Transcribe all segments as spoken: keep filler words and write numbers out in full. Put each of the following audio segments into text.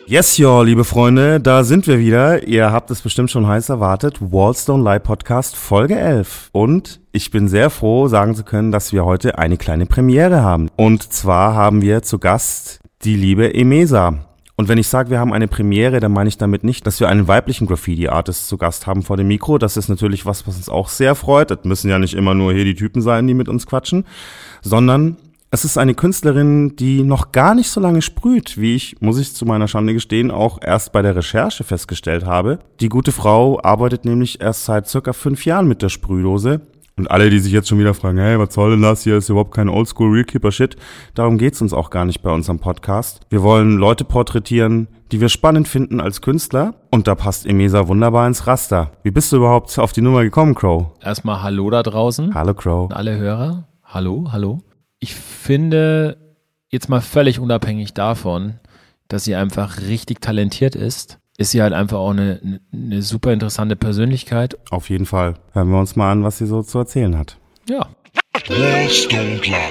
Yes, y'all, liebe Freunde, da sind wir wieder. Ihr habt es bestimmt schon heiß erwartet. Walls Don't Lie Podcast Folge elf. Und ich bin sehr froh, sagen zu können, dass wir heute eine kleine Premiere haben. Und zwar haben wir zu Gast die liebe Emesa. Und wenn ich sage, wir haben eine Premiere, dann meine ich damit nicht, dass wir einen weiblichen Graffiti-Artist zu Gast haben vor dem Mikro. Das ist natürlich was, was uns auch sehr freut. Das müssen ja nicht immer nur hier die Typen sein, die mit uns quatschen, sondern es ist eine Künstlerin, die noch gar nicht so lange sprüht, wie ich, muss ich zu meiner Schande gestehen, auch erst bei der Recherche festgestellt habe. Die gute Frau arbeitet nämlich erst seit circa fünf Jahren mit der Sprühdose. Und alle, die sich jetzt schon wieder fragen, hey, was soll denn das hier, ist überhaupt kein Oldschool-Realkeeper-Shit, darum geht's uns auch gar nicht bei unserem Podcast. Wir wollen Leute porträtieren, die wir spannend finden als Künstler. Und da passt Emesa wunderbar ins Raster. Wie bist du überhaupt auf die Nummer gekommen, Crow? Erstmal Hallo da draußen. Hallo, Crow. Alle Hörer. Hallo, hallo. Ich finde, jetzt mal völlig unabhängig davon, dass sie einfach richtig talentiert ist, ist sie halt einfach auch eine, eine super interessante Persönlichkeit. Auf jeden Fall. Hören wir uns mal an, was sie so zu erzählen hat. Ja. Walls Don't Lie.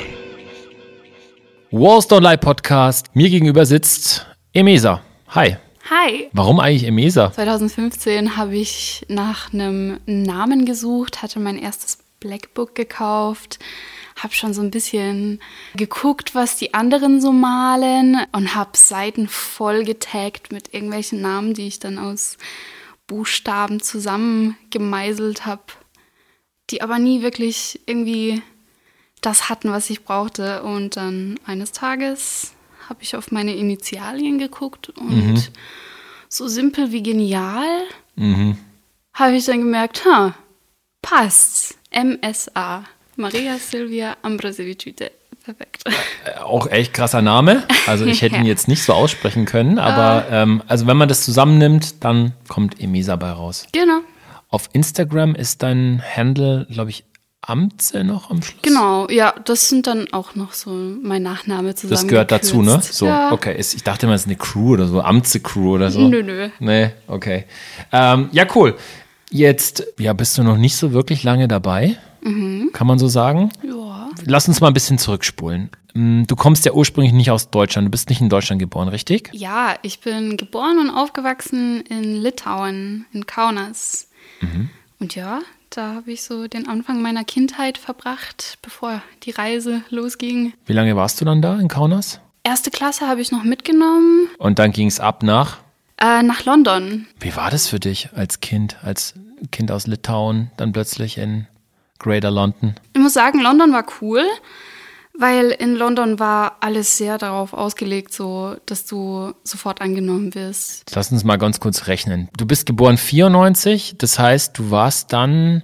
Walls Don't Lie Podcast. Mir gegenüber sitzt Emesa. Hi. Hi. Warum eigentlich Emesa? zwanzig fünfzehn habe ich nach einem Namen gesucht, hatte mein erstes Blackbook gekauft, habe schon so ein bisschen geguckt, was die anderen so malen und habe Seiten voll getaggt mit irgendwelchen Namen, die ich dann aus Buchstaben zusammengemeißelt habe, die aber nie wirklich irgendwie das hatten, was ich brauchte. Und dann eines Tages habe ich auf meine Initialien geguckt und mhm. so simpel wie genial mhm. habe ich dann gemerkt, ha, passt, M S A. Maria Silvia Ambrosevich-Hüte. Perfekt. Auch echt krasser Name. Also ich hätte ihn jetzt nicht so aussprechen können, aber ähm, also wenn man das zusammennimmt, dann kommt Emesa bei raus. Genau. Auf Instagram ist dein Handle, glaube ich, Amze noch am Schluss? Genau, ja, das sind dann auch noch so mein Nachname zusammen. Das gehört gekürzt. dazu, ne? So, ja. Okay. Ich dachte immer, es ist eine Crew oder so, Amze-Crew oder so. Nö, nö. Nee, okay. Ähm, ja, cool. Jetzt, ja, bist du noch nicht so wirklich lange dabei? Mhm. Kann man so sagen? Ja. Lass uns mal ein bisschen zurückspulen. Du kommst ja ursprünglich nicht aus Deutschland, du bist nicht in Deutschland geboren, richtig? Ja, ich bin geboren und aufgewachsen in Litauen, in Kaunas. Mhm. Und ja, da habe ich so den Anfang meiner Kindheit verbracht, bevor die Reise losging. Wie lange warst du dann da in Kaunas? Erste Klasse habe ich noch mitgenommen. Und dann ging es ab nach? Äh, nach London. Wie war das für dich als Kind, als Kind aus Litauen, dann plötzlich in Greater London? Ich muss sagen, London war cool, weil in London war alles sehr darauf ausgelegt, so, dass du sofort angenommen wirst. Lass uns mal ganz kurz rechnen. Du bist geboren vierundneunzig, das heißt, du warst dann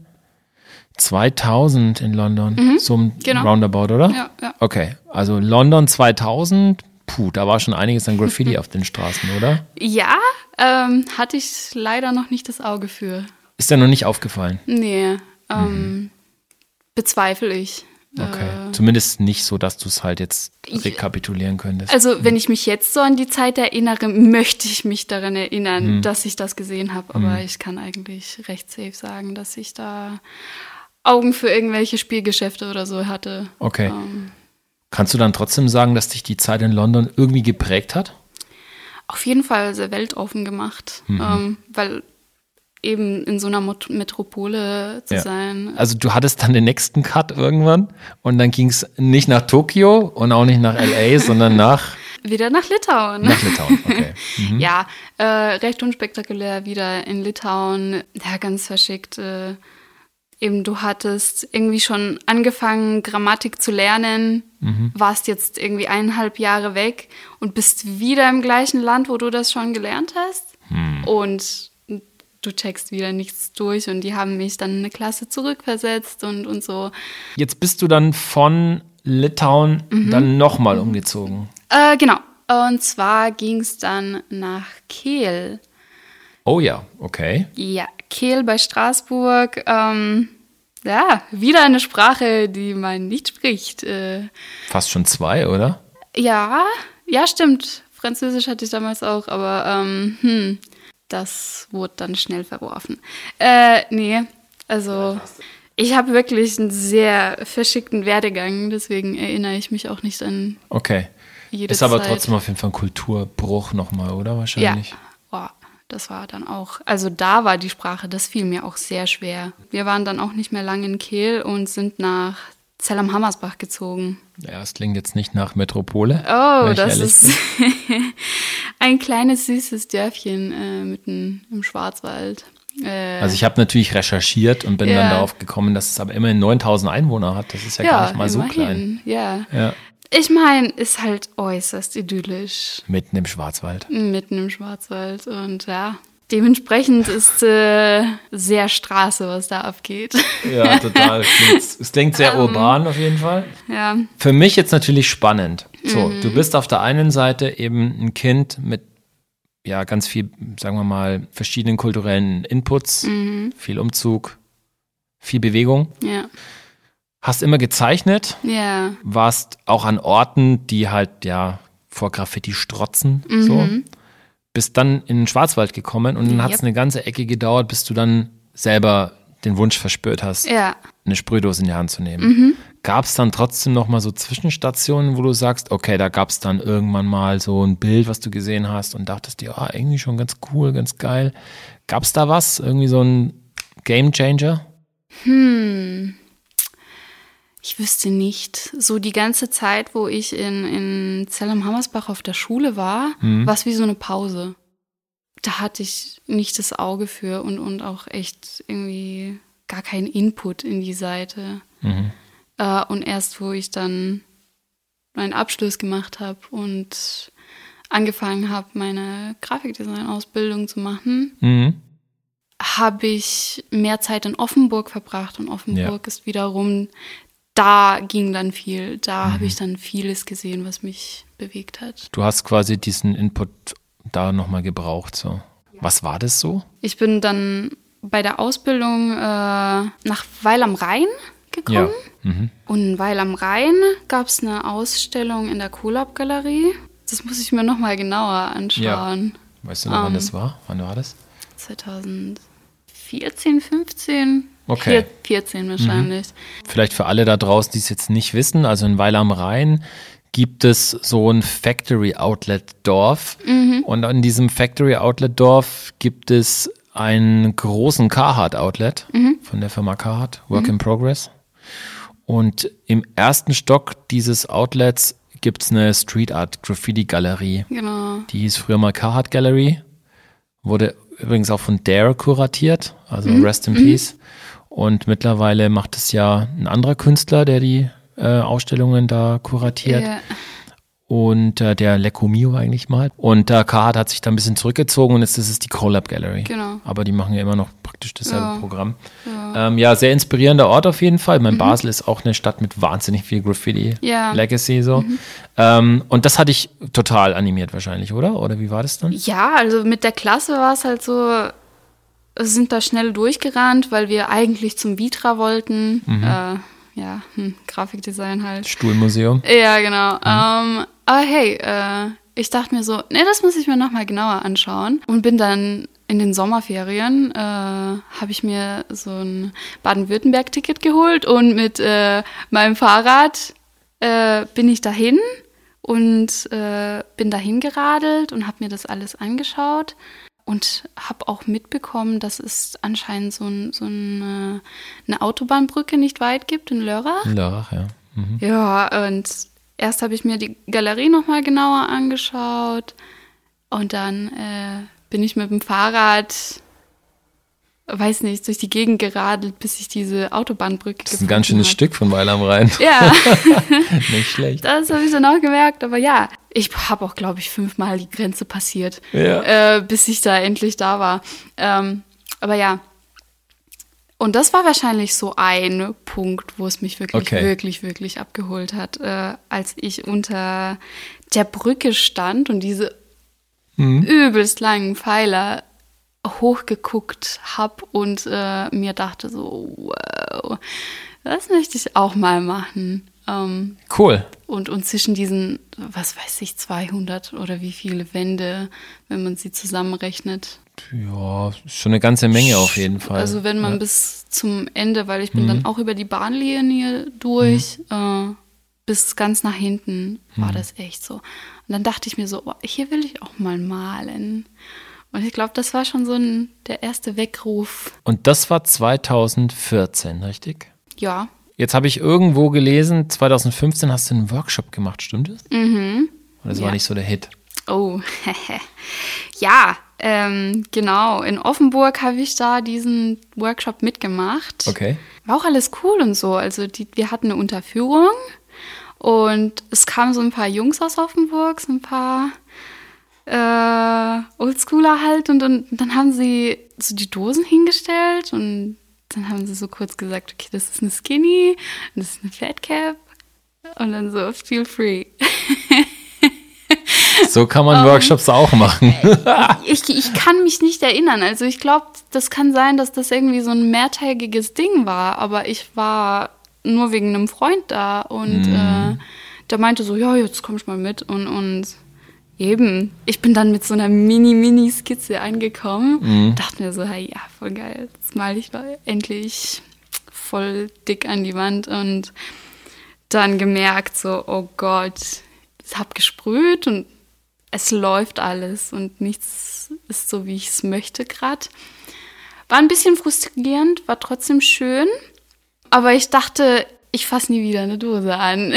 zweitausend in London, mhm, so ein genau. Roundabout, oder? Ja, ja. Okay, also London zweitausend, puh, da war schon einiges an Graffiti auf den Straßen, oder? Ja, ähm, hatte ich leider noch nicht das Auge für. Ist dir noch nicht aufgefallen? Nee, ähm, mhm. bezweifle ich. Okay, äh, zumindest nicht so, dass du es halt jetzt rekapitulieren könntest. Also wenn ich mich jetzt so an die Zeit erinnere, möchte ich mich daran erinnern, mhm. dass ich das gesehen habe. Aber mhm. ich kann eigentlich recht safe sagen, dass ich da Augen für irgendwelche Spielgeschäfte oder so hatte. Okay. Ähm, Kannst du dann trotzdem sagen, dass dich die Zeit in London irgendwie geprägt hat? Auf jeden Fall sehr weltoffen gemacht, mhm. ähm, weil eben in so einer Mot- Metropole zu ja. sein. Also du hattest dann den nächsten Cut irgendwann und dann ging es nicht nach Tokio und auch nicht nach L A, sondern nach... Wieder nach Litauen. Nach Litauen, okay. Mhm. Ja, äh, recht unspektakulär wieder in Litauen. Ja, ganz verschickt. Äh, eben du hattest irgendwie schon angefangen, Grammatik zu lernen, mhm. warst jetzt irgendwie eineinhalb Jahre weg und bist wieder im gleichen Land, wo du das schon gelernt hast. Mhm. Und du checkst wieder nichts durch und die haben mich dann eine Klasse zurückversetzt und, und so. Jetzt bist du dann von Litauen mhm. dann nochmal umgezogen. Äh, genau. Und zwar ging es dann nach Kehl. Oh ja, okay. Ja, Kehl bei Straßburg. Ähm, ja, wieder eine Sprache, die man nicht spricht. Äh, Fast schon zwei, oder? Ja, ja, stimmt. Französisch hatte ich damals auch, aber ähm, hm, das wurde dann schnell verworfen. Äh, nee, also ich habe wirklich einen sehr verschickten Werdegang, deswegen erinnere ich mich auch nicht an okay. jede Ist aber Zeit. trotzdem auf jeden Fall ein Kulturbruch nochmal, oder wahrscheinlich? Ja, oh, das war dann auch, also da war die Sprache, das fiel mir auch sehr schwer. Wir waren dann auch nicht mehr lange in Kehl und sind nach Zell am Hammersbach gezogen. Ja, es klingt jetzt nicht nach Metropole. Oh, das ist ein kleines, süßes Dörfchen äh, mitten im Schwarzwald. Äh, also ich habe natürlich recherchiert und bin ja. dann darauf gekommen, dass es aber immerhin neuntausend Einwohner hat. Das ist ja, ja gar nicht mal so immerhin. klein. Ja. Ja. Ich meine, ist halt äußerst idyllisch. Mitten im Schwarzwald. Mitten im Schwarzwald und ja, dementsprechend ist äh, sehr Straße, was da abgeht. Ja, total. Es klingt sehr urban auf jeden Fall. Ja. Für mich jetzt natürlich spannend. So, Mhm. du bist auf der einen Seite eben ein Kind mit ja ganz viel, sagen wir mal, verschiedenen kulturellen Inputs, Mhm. viel Umzug, viel Bewegung. Ja. Hast immer gezeichnet, Ja. warst auch an Orten, die halt ja vor Graffiti strotzen, so. Mhm. Bist dann in den Schwarzwald gekommen und dann hat es Yep. eine ganze Ecke gedauert, bis du dann selber den Wunsch verspürt hast, Ja. eine Sprühdose in die Hand zu nehmen. Mhm. Gab es dann trotzdem noch mal so Zwischenstationen, wo du sagst, okay, da gab es dann irgendwann mal so ein Bild, was du gesehen hast und dachtest dir, ah, irgendwie schon ganz cool, ganz geil. Gab es da was? Irgendwie so ein Gamechanger? Hm. Ich wüsste nicht. So die ganze Zeit, wo ich in, in Zell am Hammersbach auf der Schule war, Mhm. war es wie so eine Pause. Da hatte ich nicht das Auge für und, und auch echt irgendwie gar keinen Input in die Seite. Mhm. Äh, und erst, wo ich dann meinen Abschluss gemacht habe und angefangen habe, meine Grafikdesign-Ausbildung zu machen, Mhm. habe ich mehr Zeit in Offenburg verbracht. Und Offenburg Ja. ist wiederum, da ging dann viel. Da Mhm. habe ich dann vieles gesehen, was mich bewegt hat. Du hast quasi diesen Input da nochmal gebraucht. So. Was war das so? Ich bin dann bei der Ausbildung äh, nach Weil am Rhein gekommen. Mhm. Und in Weil am Rhein gab es eine Ausstellung in der Collab-Galerie. Das muss ich mir nochmal genauer anschauen. Weißt du noch, wann Ähm. das war? Wann war das? zweitausendvierzehn, fünfzehn? Okay. Vier- vierzehn wahrscheinlich. Vielleicht für alle da draußen, die es jetzt nicht wissen, also in Weil am Rhein gibt es so ein Factory-Outlet-Dorf. Und in diesem Factory-Outlet-Dorf gibt es einen großen Carhartt-Outlet von der Firma Carhartt, Work in Progress. Und im ersten Stock dieses Outlets gibt es eine Street-Art-Graffiti-Galerie. Genau. Die hieß früher mal Carhartt Gallery, wurde übrigens auch von Dare kuratiert, also Rest in Peace. Und mittlerweile macht es ja ein anderer Künstler, der die äh, Ausstellungen da kuratiert. Ja. Und äh, der Lecco Mio eigentlich mal. Und der Carhartt hat sich da ein bisschen zurückgezogen und jetzt ist es die Collab Gallery. Genau. Aber die machen ja immer noch praktisch dasselbe Ja. Programm. Ja. Ähm, ja, sehr inspirierender Ort auf jeden Fall. Mein Basel ist auch eine Stadt mit wahnsinnig viel Ja. Graffiti-Legacy so. Ähm, und das hatte ich total animiert wahrscheinlich, oder? Oder wie war das dann? Ja, also mit der Klasse war es halt so, wir sind da schnell durchgerannt, weil wir eigentlich zum Vitra wollten. Äh, ja, hm, Grafikdesign halt. Stuhlmuseum. Ja, genau. Ähm, aber hey, äh, ich dachte mir so, nee, das muss ich mir nochmal genauer anschauen. Und bin dann in den Sommerferien, äh, habe ich mir so ein Baden-Württemberg-Ticket geholt und mit äh, meinem Fahrrad äh, bin ich dahin und äh, bin dahin geradelt und habe mir das alles angeschaut. Und habe auch mitbekommen, dass es anscheinend so, ein, so eine, eine Autobahnbrücke nicht weit gibt in Lörrach. In Lörrach, ja. Mhm. Ja, und erst habe ich mir die Galerie nochmal genauer angeschaut. Und dann äh, bin ich mit dem Fahrrad, weiß nicht, durch die Gegend geradelt, bis ich diese Autobahnbrücke Das ist ein ganz schönes hab. Stück von Weil am Rhein. Ja, Nicht schlecht. das habe ich dann auch gemerkt. Aber ja, ich habe auch, glaube ich, fünfmal die Grenze passiert, Ja. äh, bis ich da endlich da war. Ähm, aber ja, und das war wahrscheinlich so ein Punkt, wo es mich wirklich, Okay. wirklich, wirklich abgeholt hat, äh, als ich unter der Brücke stand und diese Mhm. übelst langen Pfeiler hochgeguckt habe und äh, mir dachte so, wow, das möchte ich auch mal machen. Ähm, Cool. und, und zwischen diesen, was weiß ich, zweihundert oder wie viele Wände, wenn man sie zusammenrechnet. Ja, schon eine ganze Menge auf jeden Fall. Also wenn man ja. bis zum Ende, weil ich bin Mhm. dann auch über die Bahnlinie durch, äh, bis ganz nach hinten war hm. das echt so. Und dann dachte ich mir so, oh, hier will ich auch mal malen. Und ich glaube, das war schon so ein, der erste Weckruf. Und das war zweitausendvierzehn, richtig? Ja. Jetzt habe ich irgendwo gelesen, zweitausendfünfzehn hast du einen Workshop gemacht, stimmt das? Mhm. Und das ja. war nicht so der Hit. Oh, ja, ähm, genau. In Offenburg habe ich da diesen Workshop mitgemacht. Okay. War auch alles cool und so. Also die, wir hatten eine Unterführung und es kamen so ein paar Jungs aus Offenburg, so ein paar äh, Oldschooler halt. Und, und dann haben sie so die Dosen hingestellt und dann haben sie so kurz gesagt, okay, das ist eine Skinny, das ist eine Fat Cap und dann so, feel free. So kann man um, Workshops auch machen. ich, ich kann mich nicht erinnern. Also ich glaube, das kann sein, dass das irgendwie so ein mehrtägiges Ding war. Aber ich war nur wegen einem Freund da. Und mm. äh, der meinte so, ja, jetzt komm ich mal mit. Und, und eben, ich bin dann mit so einer Mini-Mini-Skizze angekommen. Mm. Dachte mir so, hey, ja, voll geil. Jetzt male ich mal endlich voll dick an die Wand. Und dann gemerkt so, oh Gott, ich habe gesprüht und es läuft alles und nichts ist so, wie ich es möchte gerade. War ein bisschen frustrierend, war trotzdem schön. Aber ich dachte, ich fasse nie wieder eine Dose an.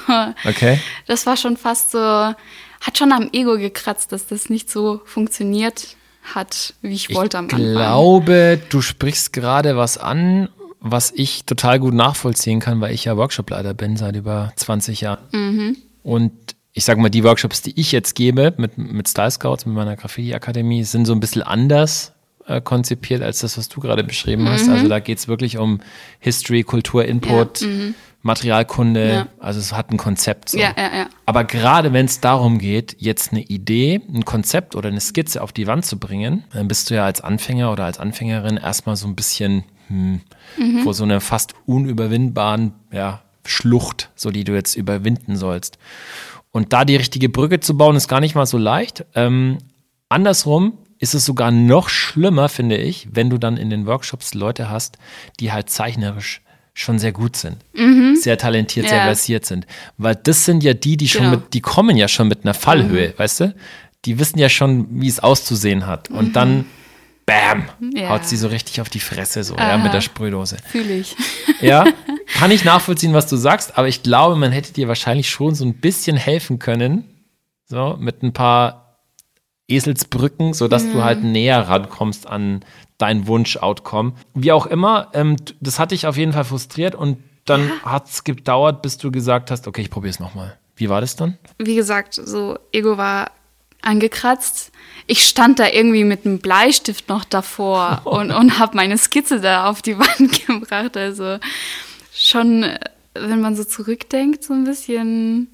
Okay. Das war schon fast so, hat schon am Ego gekratzt, dass das nicht so funktioniert hat, wie ich, ich wollte am Anfang. Ich glaube, du sprichst gerade was an, was ich total gut nachvollziehen kann, weil ich ja Workshopleiter bin seit über zwanzig Jahren. Mhm. Und ich sage mal, die Workshops, die ich jetzt gebe mit, mit Style Scouts, mit meiner Graffiti-Akademie, sind so ein bisschen anders äh, konzipiert als das, was du gerade beschrieben mhm. hast. Also da geht es wirklich um History, Kultur, Input, ja, mhm. Materialkunde. Ja. Also es hat ein Konzept. So. Ja, ja, ja. Aber gerade wenn es darum geht, jetzt eine Idee, ein Konzept oder eine Skizze auf die Wand zu bringen, dann bist du ja als Anfänger oder als Anfängerin erstmal so ein bisschen hm, mhm. vor so einer fast unüberwindbaren ja, Schlucht, so die du jetzt überwinden sollst. Und da die richtige Brücke zu bauen, ist gar nicht mal so leicht. Ähm, andersrum ist es sogar noch schlimmer, finde ich, wenn du dann in den Workshops Leute hast, die halt zeichnerisch schon sehr gut sind, mhm. sehr talentiert, ja. sehr versiert sind. Weil das sind ja die, die schon genau. mit, die kommen ja schon mit einer Fallhöhe, mhm. weißt du? Die wissen ja schon, wie es auszusehen hat. Und mhm. dann bam, ja. haut sie so richtig auf die Fresse, so, ja, mit der Sprühdose. Fühle ich. Ja, kann ich nachvollziehen, was du sagst, aber ich glaube, man hätte dir wahrscheinlich schon so ein bisschen helfen können, so, mit ein paar Eselsbrücken, sodass ja. du halt näher rankommst an dein Wunsch-Outcome. Wie auch immer, ähm, das hat dich auf jeden Fall frustriert und dann ja. hat es gedauert, bis du gesagt hast, okay, ich probiere es nochmal. Wie war das dann? Wie gesagt, so Ego war angekratzt. Ich stand da irgendwie mit einem Bleistift noch davor oh. und, und habe meine Skizze da auf die Wand gebracht. Also schon, wenn man so zurückdenkt, so ein bisschen,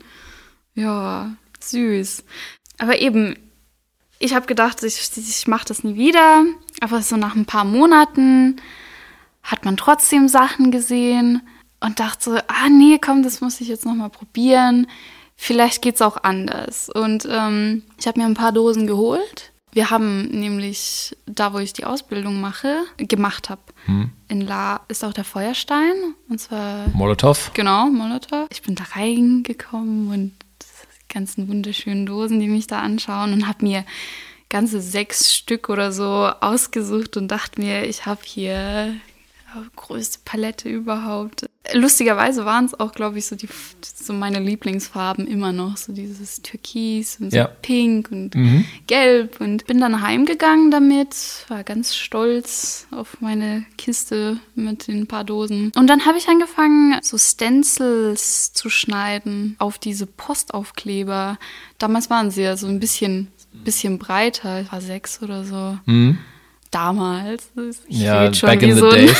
ja, süß. Aber eben, ich habe gedacht, ich, ich mache das nie wieder. Aber so nach ein paar Monaten hat man trotzdem Sachen gesehen und dachte so, ah nee, komm, das muss ich jetzt nochmal probieren. Vielleicht geht's auch anders. Und ähm, ich habe mir ein paar Dosen geholt. Wir haben nämlich da, wo ich die Ausbildung mache, gemacht habe. Hm. In La ist auch der Feuerstein. Und zwar Molotow. Genau, Molotow. Ich bin da reingekommen und die ganzen wunderschönen Dosen, die mich da anschauen, und habe mir ganze sechs Stück oder so ausgesucht und dachte mir, ich habe hier die größte Palette überhaupt. Lustigerweise waren es auch, glaube ich, so, die, so meine Lieblingsfarben immer noch. So dieses Türkis und so ja. Pink und mhm. Gelb. Und bin dann heimgegangen damit, war ganz stolz auf meine Kiste mit den paar Dosen. Und dann habe ich angefangen, so Stencils zu schneiden auf diese Postaufkleber. Damals waren sie ja so ein bisschen, bisschen breiter, A sechs oder so. Mhm. Damals. Ich ja, schon back wie in so the days.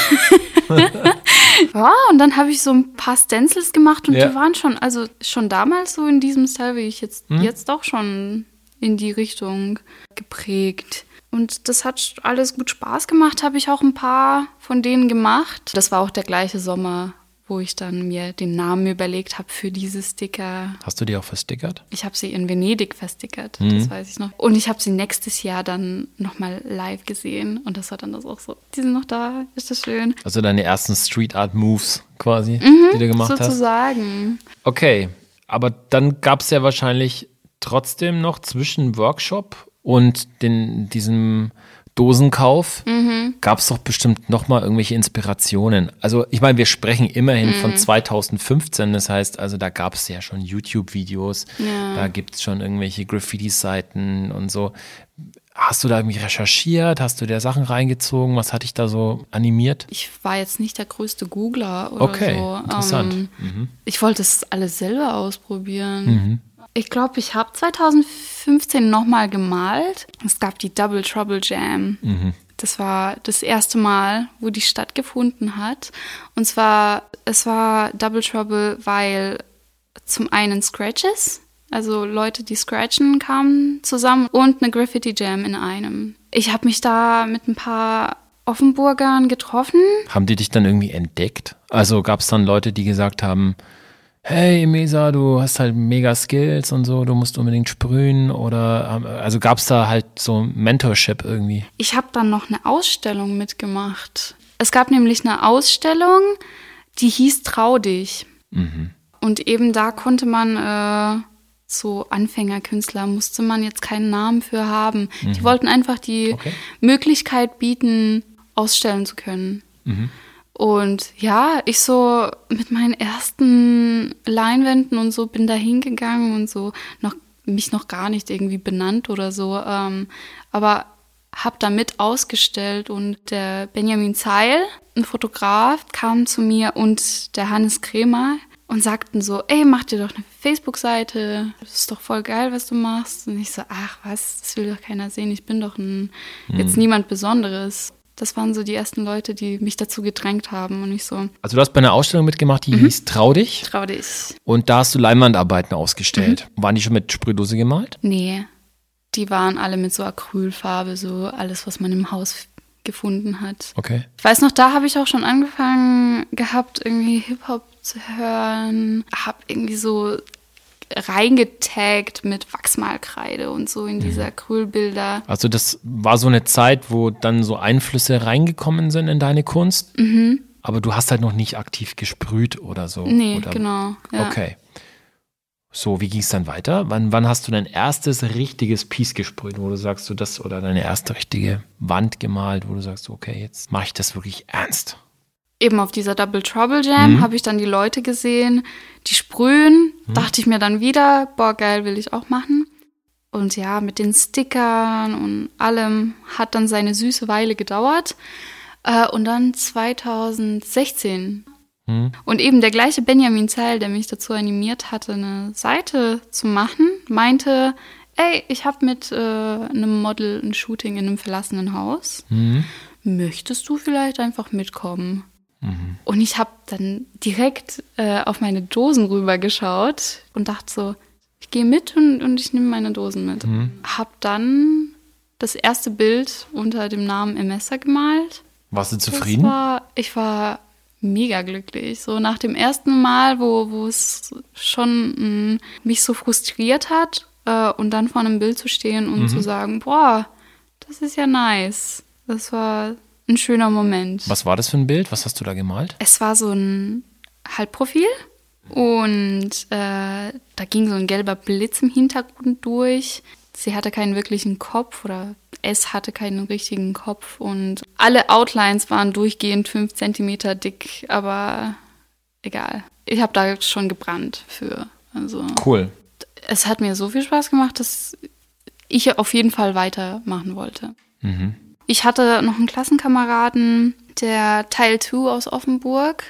Ja, und dann habe ich so ein paar Stencils gemacht und ja. die waren schon, also schon damals so in diesem Style, wie ich jetzt, hm? jetzt auch schon in die Richtung geprägt. Und das hat alles gut Spaß gemacht, habe ich auch ein paar von denen gemacht. Das war auch der gleiche Sommer, wo ich dann mir den Namen überlegt habe für diese Sticker. Hast du die auch verstickert? Ich habe sie in Venedig verstickert, mhm. das weiß ich noch. Und ich habe sie nächstes Jahr dann nochmal live gesehen und das war dann das auch so, die sind noch da, ist das schön. Also deine ersten Street Art Moves quasi, mhm, die du gemacht sozusagen. hast? Sozusagen. Okay, aber dann gab es ja wahrscheinlich trotzdem noch zwischen Workshop und den, diesem Dosenkauf, mhm. gab es doch bestimmt nochmal irgendwelche Inspirationen. Also ich meine, wir sprechen immerhin mhm. von zweitausendfünfzehn, das heißt, also da gab es ja schon YouTube-Videos, ja. da gibt es schon irgendwelche Graffiti-Seiten und so. Hast du da irgendwie recherchiert? Hast du dir Sachen reingezogen? Was hat dich da so animiert? Ich war jetzt nicht der größte Googler oder okay, so. Interessant. Ähm, mhm. Ich wollte es alles selber ausprobieren. Mhm. Ich glaube, ich habe zweitausendfünfzehn nochmal gemalt. Es gab die Double Trouble Jam. Mhm. Das war das erste Mal, wo die stattgefunden hat. Und zwar, es war Double Trouble, weil zum einen Scratches, also Leute, die scratchen, kamen zusammen und eine Graffiti Jam in einem. Ich habe mich da mit ein paar Offenburgern getroffen. Haben die dich dann irgendwie entdeckt? Also gab es dann Leute, die gesagt haben, hey Mesa, du hast halt mega Skills und so, du musst unbedingt sprühen oder, also gab es da halt so Mentorship irgendwie? Ich habe dann noch eine Ausstellung mitgemacht. Es gab nämlich eine Ausstellung, die hieß Trau dich. Mhm. Und eben da konnte man, äh, so Anfängerkünstler, musste man jetzt keinen Namen für haben. Mhm. Die wollten einfach die okay. Möglichkeit bieten, ausstellen zu können. Mhm. Und ja, ich so mit meinen ersten Leinwänden und so bin da hingegangen und so noch mich noch gar nicht irgendwie benannt oder so, ähm, aber habe da mit ausgestellt und der Benjamin Zeil, ein Fotograf, kam zu mir und der Hannes Kremer und sagten so, ey, mach dir doch eine Facebook-Seite, das ist doch voll geil, was du machst. Und ich so, ach was, das will doch keiner sehen, ich bin doch ein, mhm. jetzt niemand Besonderes. Das waren so die ersten Leute, die mich dazu gedrängt haben und ich so. Also du hast bei einer Ausstellung mitgemacht, die mhm. hieß Trau dich. Trau dich. Und da hast du Leinwandarbeiten ausgestellt. Mhm. Waren die schon mit Sprühdose gemalt? Nee, die waren alle mit so Acrylfarbe, so alles, was man im Haus gefunden hat. Okay. Ich weiß noch, da habe ich auch schon angefangen gehabt, irgendwie Hip-Hop zu hören. Habe irgendwie so reingetaggt mit Wachsmalkreide und so in diese Acrylbilder. Also das war so eine Zeit, wo dann so Einflüsse reingekommen sind in deine Kunst, mhm. aber du hast halt noch nicht aktiv gesprüht oder so. Nee, oder? genau. Ja. Okay. So, wie ging es dann weiter? Wann, wann hast du dein erstes richtiges Piece gesprüht, wo du sagst, du das, oder deine erste richtige Wand gemalt, wo du sagst, okay, jetzt mache ich das wirklich ernst? Eben auf dieser Double Trouble Jam mhm. habe ich dann die Leute gesehen, die sprühen. Mhm. Dachte ich mir dann wieder, boah, geil, will ich auch machen. Und ja, mit den Stickern und allem hat dann seine süße Weile gedauert. Äh, und dann zweitausendsechzehn. Mhm. Und eben der gleiche Benjamin Zeil, der mich dazu animiert hatte, eine Seite zu machen, meinte, ey, ich habe mit äh, einem Model ein Shooting in einem verlassenen Haus. Mhm. Möchtest du vielleicht einfach mitkommen? Mhm. Und ich habe dann direkt äh, auf meine Dosen rübergeschaut und dachte so, ich gehe mit und, und ich nehme meine Dosen mit. Mhm. Hab dann das erste Bild unter dem Namen Emessa gemalt. Warst du zufrieden? Das war, ich war mega glücklich. So nach dem ersten Mal, wo, wo es schon mh, mich so frustriert hat äh, und dann vor einem Bild zu stehen und mhm. zu sagen, boah, das ist ja nice. Das war ein schöner Moment. Was war das für ein Bild? Was hast du da gemalt? Es war so ein Halbprofil und äh, da ging so ein gelber Blitz im Hintergrund durch. Sie hatte keinen wirklichen Kopf oder es hatte keinen richtigen Kopf und alle Outlines waren durchgehend fünf Zentimeter dick, aber egal. Ich habe da schon gebrannt für. Also cool. Es hat mir so viel Spaß gemacht, dass ich auf jeden Fall weitermachen wollte. Mhm. Ich hatte noch einen Klassenkameraden, der Teil zwei aus Offenburg,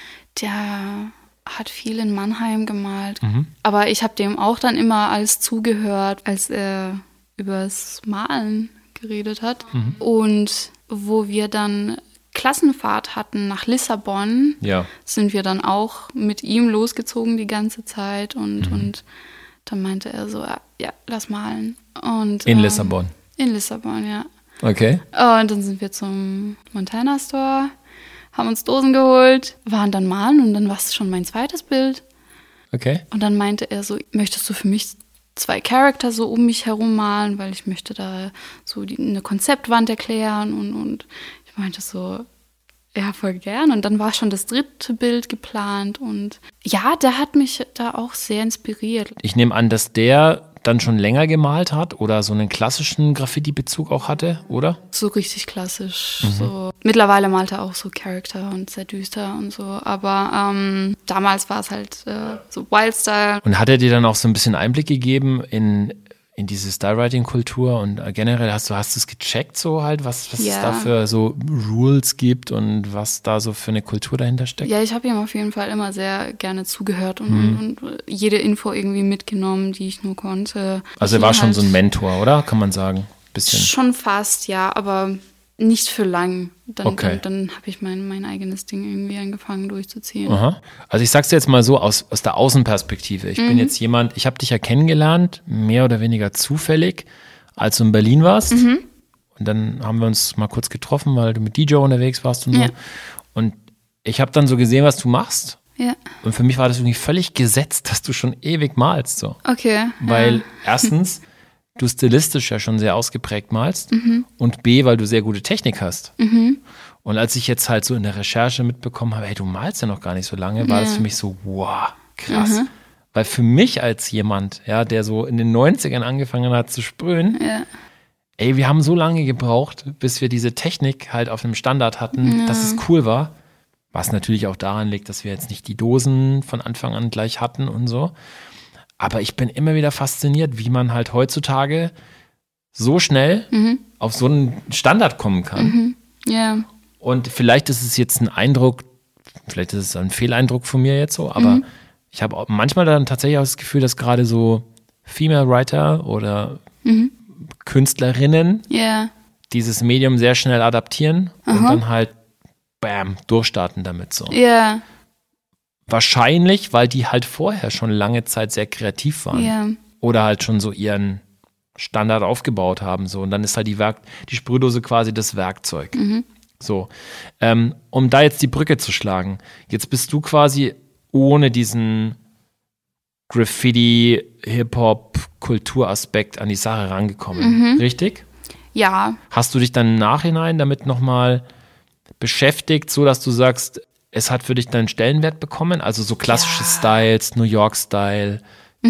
der hat viel in Mannheim gemalt. Mhm. Aber ich habe dem auch dann immer alles zugehört, als er übers Malen geredet hat. Mhm. Und wo wir dann Klassenfahrt hatten nach Lissabon, ja. sind wir dann auch mit ihm losgezogen die ganze Zeit. Und, mhm. und dann meinte er so, ja, lass malen. Und, in ähm, Lissabon? In Lissabon, ja. Okay. Und dann sind wir zum Montana Store, haben uns Dosen geholt, waren dann malen und dann war es schon mein zweites Bild. Okay. Und dann meinte er so, möchtest du für mich zwei Charakter so um mich herum malen, weil ich möchte da so die, eine Konzeptwand erklären und, und ich meinte so, ja, voll gern. Und dann war schon das dritte Bild geplant und ja, der hat mich da auch sehr inspiriert. Ich nehme an, dass der dann schon länger gemalt hat oder so einen klassischen Graffiti-Bezug auch hatte, oder? So richtig klassisch. Mhm. So. Mittlerweile malt er auch so Charakter und sehr düster und so. Aber ähm, damals war es halt äh, so Wildstyle. Und hat er dir dann auch so ein bisschen Einblick gegeben in, in diese Stylewriting-Kultur und generell hast du hast du es gecheckt so halt, was, was Ja. es da für so Rules gibt und was da so für eine Kultur dahinter steckt? Ja, ich habe ihm auf jeden Fall immer sehr gerne zugehört und, Mhm. und, und jede Info irgendwie mitgenommen, die ich nur konnte. Also er Ich war ihn schon halt so ein Mentor, oder? Kann man sagen. Bisschen. Schon fast, ja, aber nicht für lang. Dann, Okay. dann, dann habe ich mein, mein eigenes Ding irgendwie angefangen durchzuziehen. Aha. Also ich sag's dir jetzt mal so aus, aus der Außenperspektive. Ich bin jetzt jemand, ich habe dich ja kennengelernt, mehr oder weniger zufällig, als du in Berlin warst. Und dann haben wir uns mal kurz getroffen, weil du mit D J unterwegs warst und so. Ja. Und ich habe dann so gesehen, was du machst. Ja, Und für mich war das irgendwie völlig gesetzt, dass du schon ewig malst. So. okay. Weil ja. erstens, du stilistisch ja schon sehr ausgeprägt malst und B, weil du sehr gute Technik hast. Und als ich jetzt halt so in der Recherche mitbekommen habe, hey, du malst ja noch gar nicht so lange, war Ja. das für mich so, wow, krass. Weil für mich als jemand, ja, der so in den neunzigern angefangen hat zu sprühen, Ja. ey, wir haben so lange gebraucht, bis wir diese Technik halt auf einem Standard hatten, dass es cool war. Was natürlich auch daran liegt, dass wir jetzt nicht die Dosen von Anfang an gleich hatten und so. Aber ich bin immer wieder fasziniert, wie man halt heutzutage so schnell auf so einen Standard kommen kann. Ja. Und vielleicht ist es jetzt ein Eindruck, vielleicht ist es ein Fehleindruck von mir jetzt so, aber ich habe auch manchmal dann tatsächlich auch das Gefühl, dass gerade so Female Writer oder Künstlerinnen Ja. dieses Medium sehr schnell adaptieren und dann halt bam, durchstarten damit so. Ja. Wahrscheinlich, weil die halt vorher schon lange Zeit sehr kreativ waren. Ja. Oder halt schon so ihren Standard aufgebaut haben. So. Und dann ist halt die, Werk die Sprühdose quasi das Werkzeug. So. Ähm, um da jetzt die Brücke zu schlagen. Jetzt bist du quasi ohne diesen Graffiti, Hip-Hop-Kulturaspekt an die Sache rangekommen. Richtig? Ja. Hast du dich dann im Nachhinein damit nochmal beschäftigt, so dass du sagst, es hat für dich deinen Stellenwert bekommen? Also so klassische Ja. Styles, New York-Style,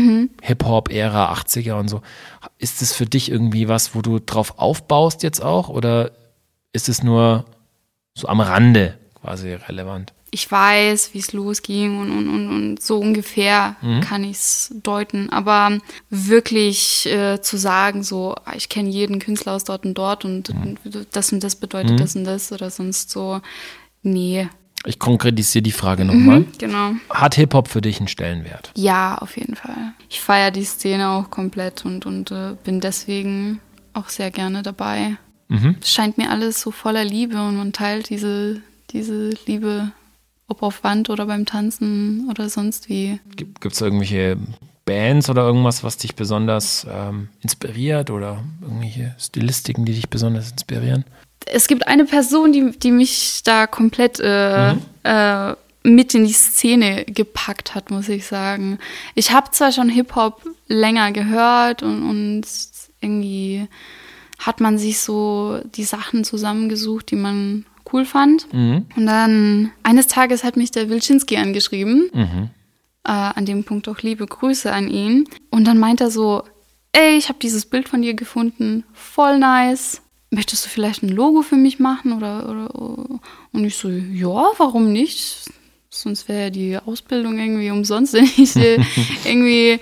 Hip-Hop-Ära, achtziger und so. Ist es für dich irgendwie was, wo du drauf aufbaust jetzt auch? Oder ist es nur so am Rande quasi relevant? Ich weiß, wie es losging und, und, und, und so ungefähr kann ich es deuten. Aber wirklich äh, zu sagen, so, ah, ich kenne jeden Künstler aus dort und dort und das und das bedeutet das und das oder sonst so, nee. Ich konkretisiere die Frage nochmal. Genau. Hat Hip-Hop für dich einen Stellenwert? Ja, auf jeden Fall. Ich feiere die Szene auch komplett und, und äh, bin deswegen auch sehr gerne dabei. Es scheint mir alles so voller Liebe und man teilt diese, diese Liebe, ob auf Wand oder beim Tanzen oder sonst wie. Gibt es irgendwelche Bands oder irgendwas, was dich besonders ähm, inspiriert oder irgendwelche Stilistiken, die dich besonders inspirieren? Es gibt eine Person, die, die mich da komplett äh, mhm. äh, mit in die Szene gepackt hat, muss ich sagen. Ich habe zwar schon Hip-Hop länger gehört und, und irgendwie hat man sich so die Sachen zusammengesucht, die man cool fand. Mhm. Und dann eines Tages hat mich der Wilczynski angeschrieben. Mhm. Äh, an dem Punkt auch liebe Grüße an ihn. Und dann meint er so, ey, ich habe dieses Bild von dir gefunden, voll nice. Möchtest du vielleicht ein Logo für mich machen? Oder, oder, und ich so, ja, warum nicht? Sonst wäre ja die Ausbildung irgendwie umsonst, wenn ich irgendwie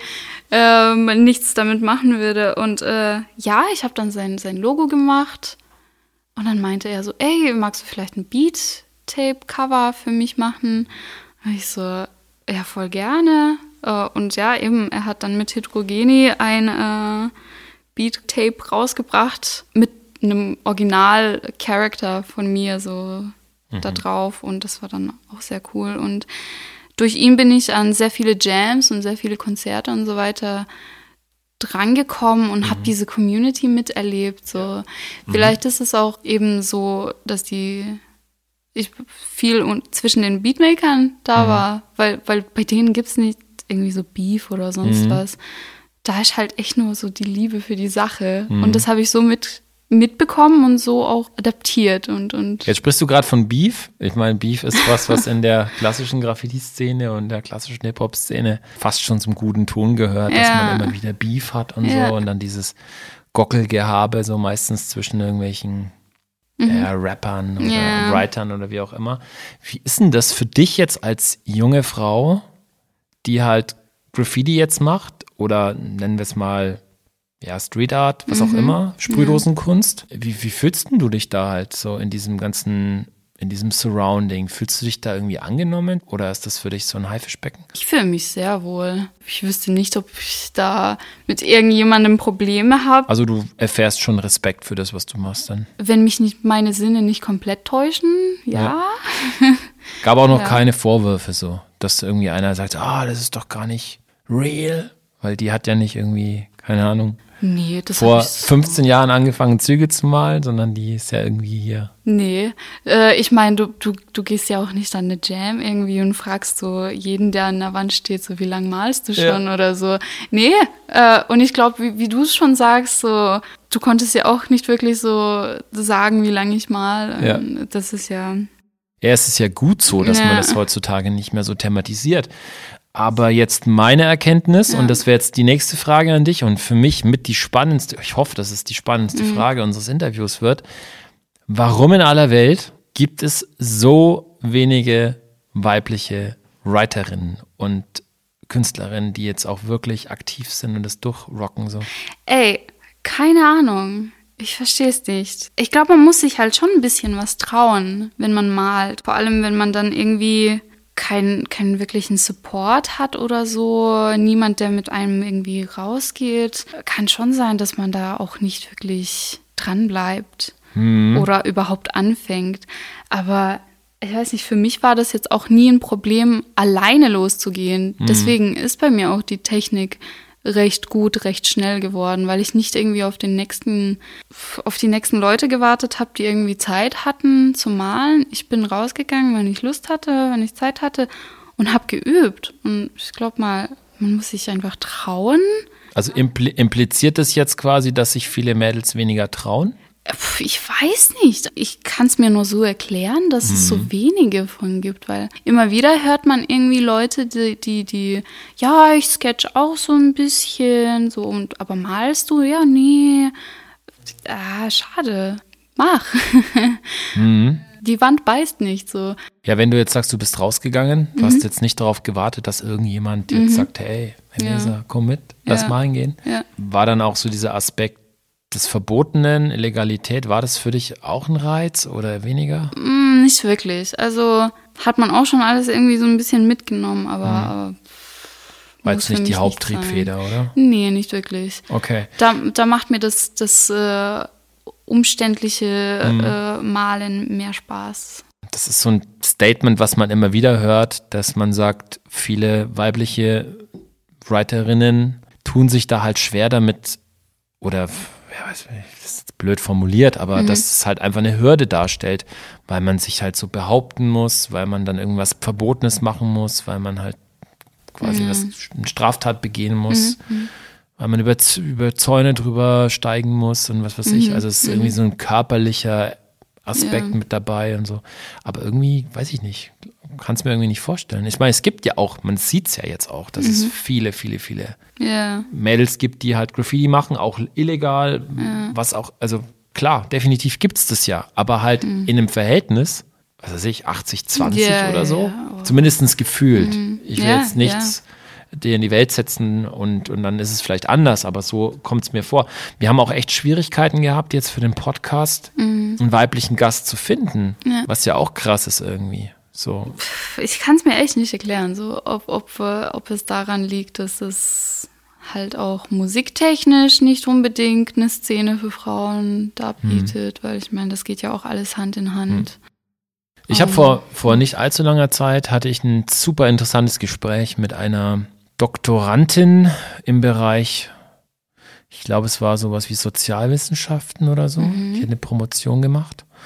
ähm, nichts damit machen würde. Und äh, ja, ich habe dann sein, sein Logo gemacht. Und dann meinte er so, ey, magst du vielleicht ein Beat-Tape-Cover für mich machen? Und ich so, ja, voll gerne. Äh, und ja, eben, er hat dann mit Heterogeni ein äh, Beat-Tape rausgebracht mit einem Original-Charakter von mir so mhm. da drauf. Und das war dann auch sehr cool. Und durch ihn bin ich an sehr viele Jams und sehr viele Konzerte und so weiter drangekommen und mhm. habe diese Community miterlebt. So. Mhm. Vielleicht ist es auch eben so, dass die ich viel und zwischen den Beatmakern da Mhm. war, weil, weil bei denen gibt es nicht irgendwie so Beef oder sonst Mhm. was. Da ist halt echt nur so die Liebe für die Sache. Mhm. Und das habe ich so mit, mitbekommen und so auch adaptiert. Und, und Jetzt sprichst du gerade von Beef. Ich meine, Beef ist was, was in der klassischen Graffiti-Szene und der klassischen Hip-Hop-Szene fast schon zum guten Ton gehört, dass Ja. man immer wieder Beef hat und Ja. so und dann dieses Gockelgehabe so meistens zwischen irgendwelchen Mhm. äh, Rappern oder Ja. Writern oder wie auch immer. Wie ist denn das für dich jetzt als junge Frau, die halt Graffiti jetzt macht oder nennen wir es mal ja, Street Art, was auch Mhm. immer, Sprühdosenkunst. Wie, wie fühlst denn du dich da halt so in diesem ganzen, in diesem Surrounding? Fühlst du dich da irgendwie angenommen oder ist das für dich so ein Haifischbecken? ich fühle mich sehr wohl. Ich wüsste nicht, ob ich da mit irgendjemandem Probleme habe. Also du erfährst schon Respekt für das, was du machst dann. Wenn mich nicht meine Sinne nicht komplett täuschen, ja. Gab auch noch Ja. keine Vorwürfe so, dass irgendwie einer sagt, ah, das ist doch gar nicht real, weil die hat ja nicht irgendwie, keine Ahnung, Nee, das vor hab ich so- fünfzehn Jahren angefangen Züge zu malen, sondern die ist ja irgendwie hier. Nee, äh, ich meine, du, du, du gehst ja auch nicht an eine Jam irgendwie und fragst so jeden, der an der Wand steht, so wie lange malst du schon Ja. oder so. Nee, äh, und ich glaube, wie, wie du es schon sagst, so, du konntest ja auch nicht wirklich so sagen, wie lange ich mal. Ja. Ähm, Das ist ja, Ja, es ist ja gut so, dass man Ja. das heutzutage nicht mehr so thematisiert. Aber jetzt meine Erkenntnis, Ja. und das wäre jetzt die nächste Frage an dich und für mich mit die spannendste, ich hoffe, dass es die spannendste Mhm. Frage unseres Interviews wird. Warum in aller Welt gibt es so wenige weibliche Writerinnen und Künstlerinnen, die jetzt auch wirklich aktiv sind und das durchrocken so? ey, keine Ahnung. Ich verstehe es nicht. Ich glaube, man muss sich halt schon ein bisschen was trauen, wenn man malt. Vor allem, wenn man dann irgendwie keinen keinen wirklichen Support hat oder so. Niemand, der mit einem irgendwie rausgeht. Kann schon sein, dass man da auch nicht wirklich dran bleibt oder überhaupt anfängt. Aber ich weiß nicht, für mich war das jetzt auch nie ein Problem, alleine loszugehen. Deswegen ist bei mir auch die Technik recht gut, recht schnell geworden, weil ich nicht irgendwie auf den nächsten, auf die nächsten Leute gewartet habe, die irgendwie Zeit hatten zu malen. Ich bin rausgegangen, wenn ich Lust hatte, wenn ich Zeit hatte und habe geübt. Und ich glaube mal, man muss sich einfach trauen. Also impli impliziert das jetzt quasi, dass sich viele Mädels weniger trauen? Pf, Ich weiß nicht. Ich kann es mir nur so erklären, dass es so wenige von gibt, weil immer wieder hört man irgendwie Leute, die, die, die ja, ich sketch auch so ein bisschen, so und aber malst du? Ja, nee. Ah, schade. Mach. Die Wand beißt nicht so. Ja, wenn du jetzt sagst, du bist rausgegangen, du hast jetzt nicht darauf gewartet, dass irgendjemand jetzt sagt, hey, Vanessa, Ja. komm mit, lass Ja. mal hingehen. Ja. War dann auch so dieser Aspekt des Verbotenen, Illegalität, war das für dich auch ein Reiz oder weniger? Hm, nicht wirklich. Also hat man auch schon alles irgendwie so ein bisschen mitgenommen, aber, aber War muss jetzt für nicht die mich Haupttriebfeder, sein. oder? Nee, nicht wirklich. Okay. Da, da macht mir das, das äh, umständliche äh, Malen mehr Spaß. Das ist so ein Statement, was man immer wieder hört, dass man sagt, viele weibliche Writerinnen tun sich da halt schwer damit oder, ja, weiß nicht, das ist jetzt blöd formuliert, aber dass es halt einfach eine Hürde darstellt, weil man sich halt so behaupten muss, weil man dann irgendwas Verbotenes machen muss, weil man halt quasi was, eine Straftat begehen muss, weil man über, Z- über Zäune drüber steigen muss und was weiß ich. Also es ist irgendwie so ein körperlicher Aspekt Ja. mit dabei und so. Aber irgendwie, weiß ich nicht, kann es mir irgendwie nicht vorstellen. Ich meine, es gibt ja auch, man sieht es ja jetzt auch, dass es viele, viele, viele Ja, Mädels gibt, die halt Graffiti machen, auch illegal, was auch, also klar, definitiv gibt es das ja, aber halt in einem Verhältnis, was weiß ich, achtzig zwanzig Ja, oder so, ja, oh. zumindest gefühlt. Ich will Ja, jetzt nichts dir in die Welt setzen und, und dann ist es vielleicht anders, aber so kommt es mir vor. Wir haben auch echt Schwierigkeiten gehabt, jetzt für den Podcast einen weiblichen Gast zu finden, Ja. was ja auch krass ist irgendwie. So. ich kann es mir echt nicht erklären, so ob, ob, äh, ob es daran liegt, dass es halt auch musiktechnisch nicht unbedingt eine Szene für Frauen darbietet, weil ich meine, das geht ja auch alles Hand in Hand. Ich habe Oh. vor, vor nicht allzu langer Zeit hatte ich ein super interessantes Gespräch mit einer Doktorandin im Bereich, ich glaube, es war sowas wie Sozialwissenschaften oder so. Die hat eine Promotion gemacht.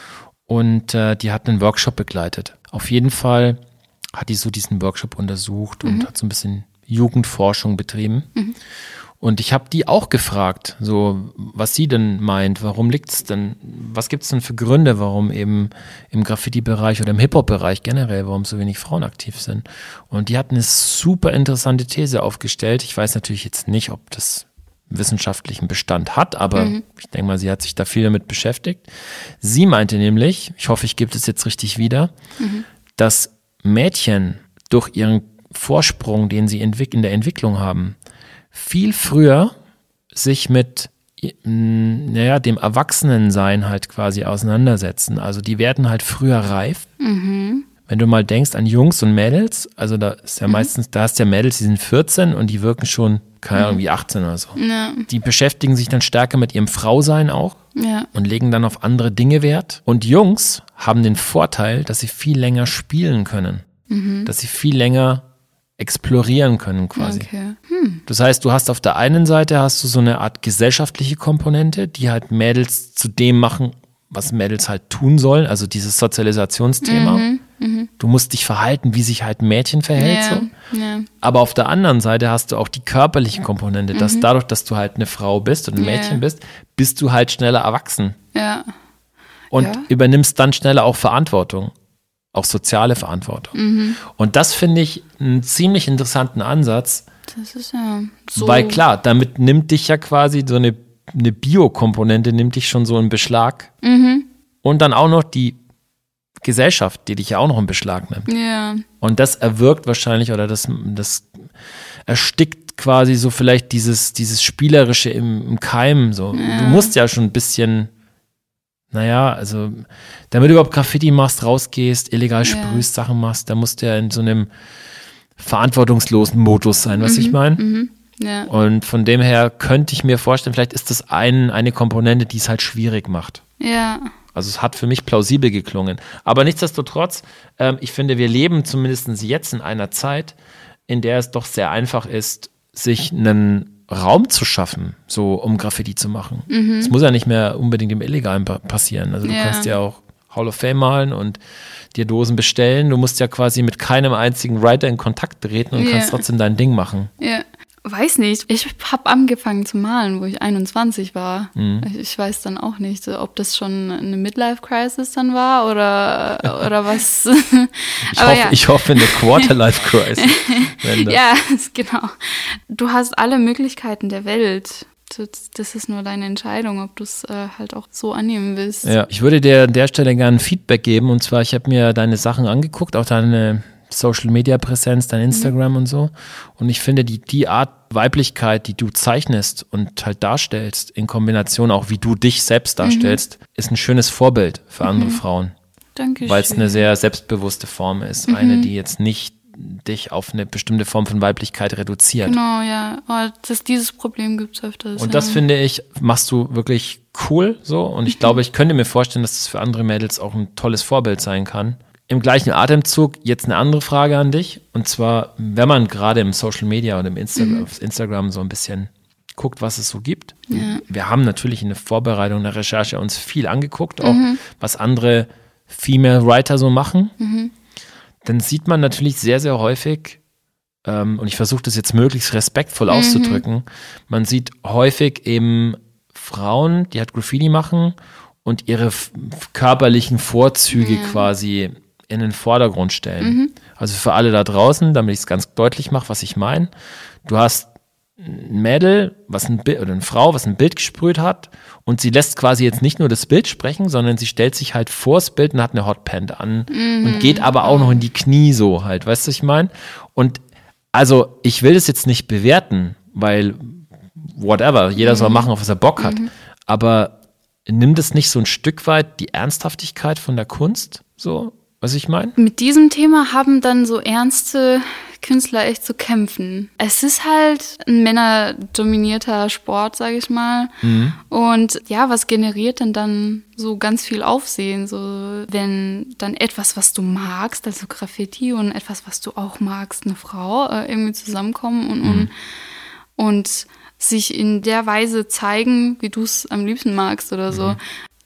und äh, die hat einen Workshop begleitet. Auf jeden Fall hat die so diesen Workshop untersucht und Mhm. hat so ein bisschen Jugendforschung betrieben. Mhm. Und ich habe die auch gefragt, so was sie denn meint, warum liegt's denn, was gibt's denn für Gründe, warum eben im Graffiti-Bereich oder im Hip-Hop-Bereich generell, warum so wenig Frauen aktiv sind. Und die hat eine super interessante These aufgestellt. Ich weiß natürlich jetzt nicht, ob das wissenschaftlichen Bestand hat, aber Mhm. ich denke mal, sie hat sich da viel damit beschäftigt. Sie meinte nämlich, ich hoffe, ich gebe das jetzt richtig wieder, Mhm. dass Mädchen durch ihren Vorsprung, den sie entwick- in der Entwicklung haben, viel früher sich mit mh, naja, dem Erwachsenensein halt quasi auseinandersetzen. Also die werden halt früher reif. Mhm. Wenn du mal denkst an Jungs und Mädels, also da ist ja Mhm. meistens, da hast du ja Mädels, die sind vierzehn und die wirken schon, keine Ahnung, wie achtzehn oder so. Ja, Die beschäftigen sich dann stärker mit ihrem Frausein auch ja, und legen dann auf andere Dinge Wert. Und Jungs haben den Vorteil, dass sie viel länger spielen können, mhm. dass sie viel länger explorieren können quasi. Okay. Hm. Das heißt, du hast auf der einen Seite hast du so eine Art gesellschaftliche Komponente, die halt Mädels zu dem machen, was Mädels halt tun sollen, also dieses Sozialisationsthema. Mhm. Mhm. Du musst dich verhalten, wie sich halt ein Mädchen verhält. Ja, So. ja. Aber auf der anderen Seite hast du auch die körperliche Komponente, dass Mhm. dadurch, dass du halt eine Frau bist und ein Ja. Mädchen bist, bist du halt schneller erwachsen Ja. und Ja. übernimmst dann schneller auch Verantwortung, auch soziale Verantwortung. Mhm. Und das finde ich einen ziemlich interessanten Ansatz, Das ist ja so. weil klar, damit nimmt dich ja quasi so eine, eine Biokomponente, nimmt dich schon so in Beschlag Mhm. und dann auch noch die Gesellschaft, die dich ja auch noch in Beschlag nimmt. Ja. Und das erwirkt wahrscheinlich oder das, das erstickt quasi so vielleicht dieses, dieses Spielerische im, im Keim. So. Ja. Du musst ja schon ein bisschen, naja, also damit du überhaupt Graffiti machst, rausgehst, illegal Ja. sprühst, Sachen machst, da musst du ja in so einem verantwortungslosen Modus sein, was Mhm. ich meine. Mhm. Ja. Und von dem her könnte ich mir vorstellen, vielleicht ist das ein, eine Komponente, die es halt schwierig macht. Ja. Also es hat für mich plausibel geklungen. Aber nichtsdestotrotz, ähm, ich finde, wir leben zumindest jetzt in einer Zeit, in der es doch sehr einfach ist, sich einen Raum zu schaffen, so um Graffiti zu machen. Es muss ja nicht mehr unbedingt im Illegalen pa- passieren. Also du Ja. kannst ja auch Hall of Fame malen und dir Dosen bestellen. Du musst ja quasi mit keinem einzigen Writer in Kontakt treten und Ja. kannst trotzdem dein Ding machen. Ja. Weiß nicht. Ich habe angefangen zu malen, wo ich einundzwanzig war. Mhm. Ich, ich weiß dann auch nicht, ob das schon eine Midlife-Crisis dann war oder, oder was. Ich, Aber hoffe, ja. ich hoffe eine Quarter-Life-Crisis. wenn das- Ja, genau. Du hast alle Möglichkeiten der Welt. Das, das ist nur deine Entscheidung, ob du es äh, halt auch so annehmen willst. Ja, ich würde dir an der Stelle gerne Feedback geben. Und zwar, ich habe mir deine Sachen angeguckt, auch deine Social-Media-Präsenz, dein Instagram und so. Und ich finde, die, die Art Weiblichkeit, die du zeichnest und halt darstellst, in Kombination auch, wie du dich selbst darstellst, ist ein schönes Vorbild für andere Frauen. Dankeschön. Weil es eine sehr selbstbewusste Form ist. Eine, die jetzt nicht dich auf eine bestimmte Form von Weiblichkeit reduziert. Genau, ja. Aber das, dieses Problem gibt es öfters. Und das ja. finde ich, machst du wirklich cool so. Und ich glaube, ich könnte mir vorstellen, dass das für andere Mädels auch ein tolles Vorbild sein kann. Im gleichen Atemzug jetzt eine andere Frage an dich. Und zwar, wenn man gerade im Social Media und im Instagram, Mhm. auf Instagram so ein bisschen guckt, was es so gibt. Ja. Wir haben natürlich in der Vorbereitung, in der Recherche uns viel angeguckt, auch Mhm. was andere Female Writer so machen. Mhm. Dann sieht man natürlich sehr, sehr häufig, ähm, und ich versuche das jetzt möglichst respektvoll Mhm. auszudrücken, man sieht häufig eben Frauen, die halt Graffiti machen und ihre f- körperlichen Vorzüge Ja. quasi in den Vordergrund stellen. Mhm. Also für alle da draußen, damit ich es ganz deutlich mache, was ich meine. Du hast ein Mädel, was ein Bild, oder eine Frau, was ein Bild gesprüht hat und sie lässt quasi jetzt nicht nur das Bild sprechen, sondern sie stellt sich halt vors Bild und hat eine Hotpant an und geht aber auch noch in die Knie so halt, weißt du, was ich meine? Und also ich will das jetzt nicht bewerten, weil whatever, jeder soll machen, auf was er Bock hat, aber nimmt es nicht so ein Stück weit die Ernsthaftigkeit von der Kunst, so, was ich meine? Mit diesem Thema haben dann so ernste Künstler echt zu kämpfen. Es ist halt ein männerdominierter Sport, sage ich mal. Mhm. Und ja, was generiert denn dann so ganz viel Aufsehen? So, wenn dann etwas, was du magst, also Graffiti und etwas, was du auch magst, eine Frau, äh, irgendwie zusammenkommen und, und, und sich in der Weise zeigen, wie du es am liebsten magst oder so.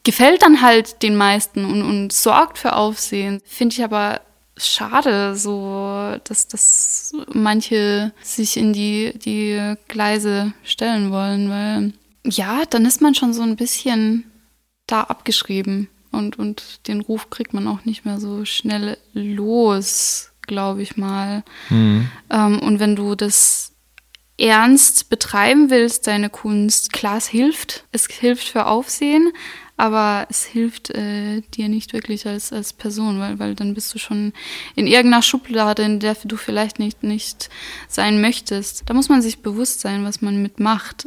gefällt dann halt den meisten und, und sorgt für Aufsehen. Finde ich aber schade, so, dass, dass manche sich in die, die Gleise stellen wollen, weil ja, dann ist man schon so ein bisschen da abgeschrieben und, und den Ruf kriegt man auch nicht mehr so schnell los, glaube ich mal. Mhm. Ähm, und wenn du das ernst betreiben willst, deine Kunst, klar, es hilft, es hilft für Aufsehen, aber es hilft äh, dir nicht wirklich als, als Person, weil, weil dann bist du schon in irgendeiner Schublade, in der du vielleicht nicht, nicht sein möchtest. Da muss man sich bewusst sein, was man mitmacht.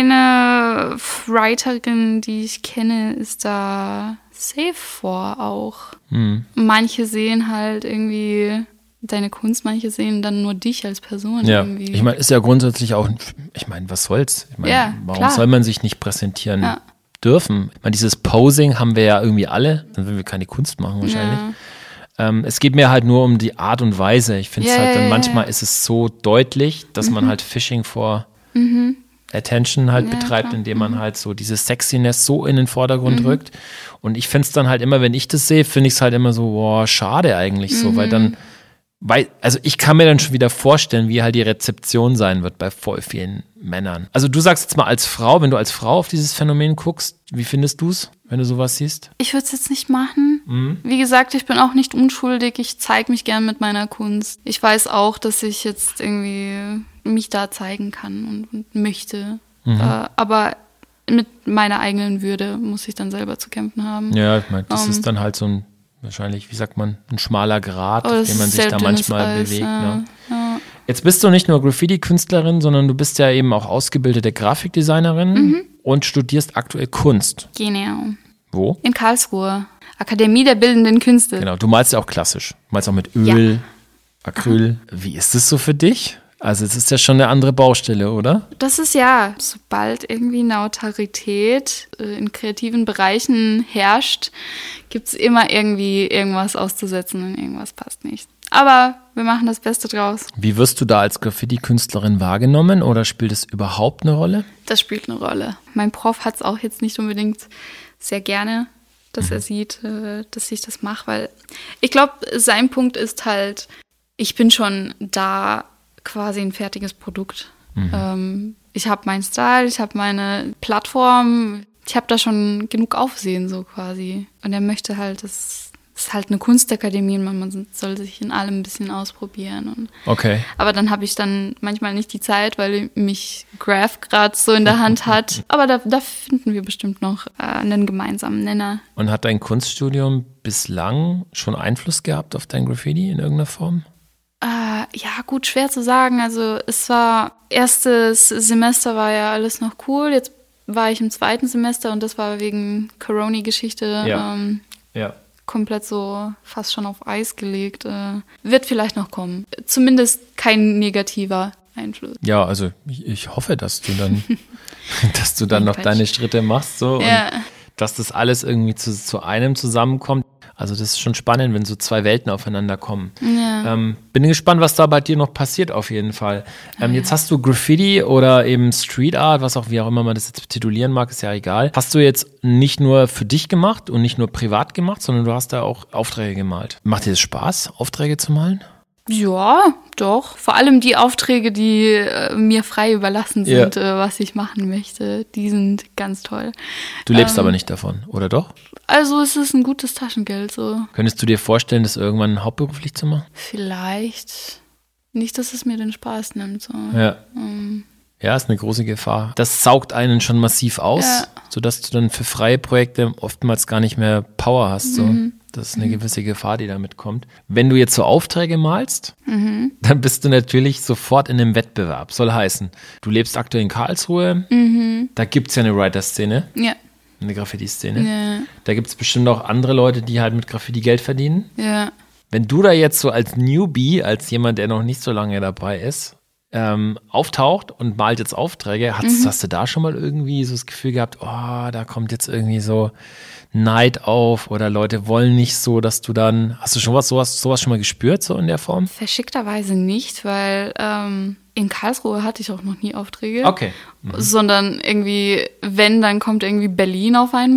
Keine Writerin, die ich kenne, ist da safe vor auch. Mhm. Manche sehen halt irgendwie deine Kunst, manche sehen dann nur dich als Person. Ja, irgendwie. Ich meine, ist ja grundsätzlich auch, ich meine, was soll's? Ich meine, ja, warum klar. soll man sich nicht präsentieren? Ja. Dürfen. Ich meine, dieses Posing haben wir ja irgendwie alle, dann würden wir keine Kunst machen wahrscheinlich. Ja. Ähm, es geht mir halt nur um die Art und Weise. Ich finde es ja, halt, dann ja, manchmal ja. ist es so deutlich, dass mhm. man halt Fishing for mhm. Attention halt ja, betreibt, klar. indem man mhm. halt so diese Sexiness so in den Vordergrund mhm. rückt. Und ich finde es dann halt immer, wenn ich das sehe, finde ich es halt immer so, boah, schade eigentlich mhm. so, weil dann Weil, also ich kann mir dann schon wieder vorstellen, wie halt die Rezeption sein wird bei voll vielen Männern. Also du sagst jetzt mal als Frau, wenn du als Frau auf dieses Phänomen guckst, wie findest du es, wenn du sowas siehst? Ich würde es jetzt nicht machen. Mhm. Wie gesagt, ich bin auch nicht unschuldig. Ich zeige mich gern mit meiner Kunst. Ich weiß auch, dass ich jetzt irgendwie mich da zeigen kann und, und möchte. Mhm. Äh, aber mit meiner eigenen Würde muss ich dann selber zu kämpfen haben. Ja, ich meine, das um, ist dann halt so ein wahrscheinlich, wie sagt man, ein schmaler Grat, oh, den man sich da manchmal Eis, bewegt. Ja, ne? ja. Jetzt bist du nicht nur Graffiti-Künstlerin, sondern du bist ja eben auch ausgebildete Grafikdesignerin mhm. und studierst aktuell Kunst. Genau. Wo? In Karlsruhe. Akademie der Bildenden Künste. Genau, du malst ja auch klassisch. Du malst auch mit Öl, ja. Acryl. Aha. Wie ist das so für dich? Also es ist ja schon eine andere Baustelle, oder? Das ist ja, sobald irgendwie eine Autorität in kreativen Bereichen herrscht, gibt es immer irgendwie irgendwas auszusetzen und irgendwas passt nicht. Aber wir machen das Beste draus. Wie wirst du da als Graffiti-Künstlerin wahrgenommen oder spielt es überhaupt eine Rolle? Das spielt eine Rolle. Mein Prof hat es auch jetzt nicht unbedingt sehr gerne, dass mhm. er sieht, dass ich das mache, weil ich glaube, sein Punkt ist halt, ich bin schon da quasi ein fertiges Produkt. Mhm. Ähm, ich habe meinen Style, ich habe meine Plattform, ich habe da schon genug Aufsehen so quasi. Und er möchte halt, das ist halt eine Kunstakademie, man, man soll sich in allem ein bisschen ausprobieren. Und, okay. Aber dann habe ich dann manchmal nicht die Zeit, weil mich Graph gerade so in der Hand hat. Aber da, da finden wir bestimmt noch äh, einen gemeinsamen Nenner. Und hat dein Kunststudium bislang schon Einfluss gehabt auf dein Graffiti in irgendeiner Form? Äh, ja, gut, schwer zu sagen. Also es war, erstes Semester war ja alles noch cool. Jetzt war ich im zweiten Semester und das war wegen Corona-Geschichte ja. Ähm, ja. komplett so fast schon auf Eis gelegt. Äh, wird vielleicht noch kommen. Zumindest kein negativer Einfluss. Ja, also ich, ich hoffe, dass du dann, dass du dann noch Quatsch. deine Schritte machst so ja. und dass das alles irgendwie zu, zu einem zusammenkommt. Also das ist schon spannend, wenn so zwei Welten aufeinander kommen. Ja. Ähm, bin gespannt, was da bei dir noch passiert auf jeden Fall. Ähm, ja. Jetzt hast du Graffiti oder eben Street Art, was auch wie auch immer man das jetzt titulieren mag, ist ja egal. Hast du jetzt nicht nur für dich gemacht und nicht nur privat gemacht, sondern du hast da auch Aufträge gemalt. Macht dir das Spaß, Aufträge zu malen? Ja, doch. Vor allem die Aufträge, die äh, mir frei überlassen sind, ja. äh, was ich machen möchte, die sind ganz toll. Du lebst ähm, aber nicht davon, oder doch? Also es ist ein gutes Taschengeld. So. Könntest du dir vorstellen, das irgendwann hauptberuflich zu machen? Vielleicht. Nicht, dass es mir den Spaß nimmt. So. Ja. Ähm. Ja, ist eine große Gefahr. Das saugt einen schon massiv aus, ja. sodass du dann für freie Projekte oftmals gar nicht mehr Power hast. So. Mhm. Das ist eine gewisse Gefahr, die damit kommt. Wenn du jetzt so Aufträge malst, mhm. dann bist du natürlich sofort in einem Wettbewerb. Soll heißen, du lebst aktuell in Karlsruhe, mhm. da gibt es ja eine Writer-Szene, ja. eine Graffiti-Szene. Ja. Da gibt es bestimmt auch andere Leute, die halt mit Graffiti Geld verdienen. Ja. Wenn du da jetzt so als Newbie, als jemand, der noch nicht so lange dabei ist, ähm, auftaucht und malt jetzt Aufträge, hast, mhm. hast du da schon mal irgendwie so das Gefühl gehabt, oh, da kommt jetzt irgendwie so Neid auf oder Leute wollen nicht so, dass du dann, hast du schon was, sowas, sowas schon mal gespürt, so in der Form? Verschickterweise nicht, weil ähm, in Karlsruhe hatte ich auch noch nie Aufträge. Okay. Mhm. Sondern irgendwie, wenn, dann kommt irgendwie Berlin auf einmal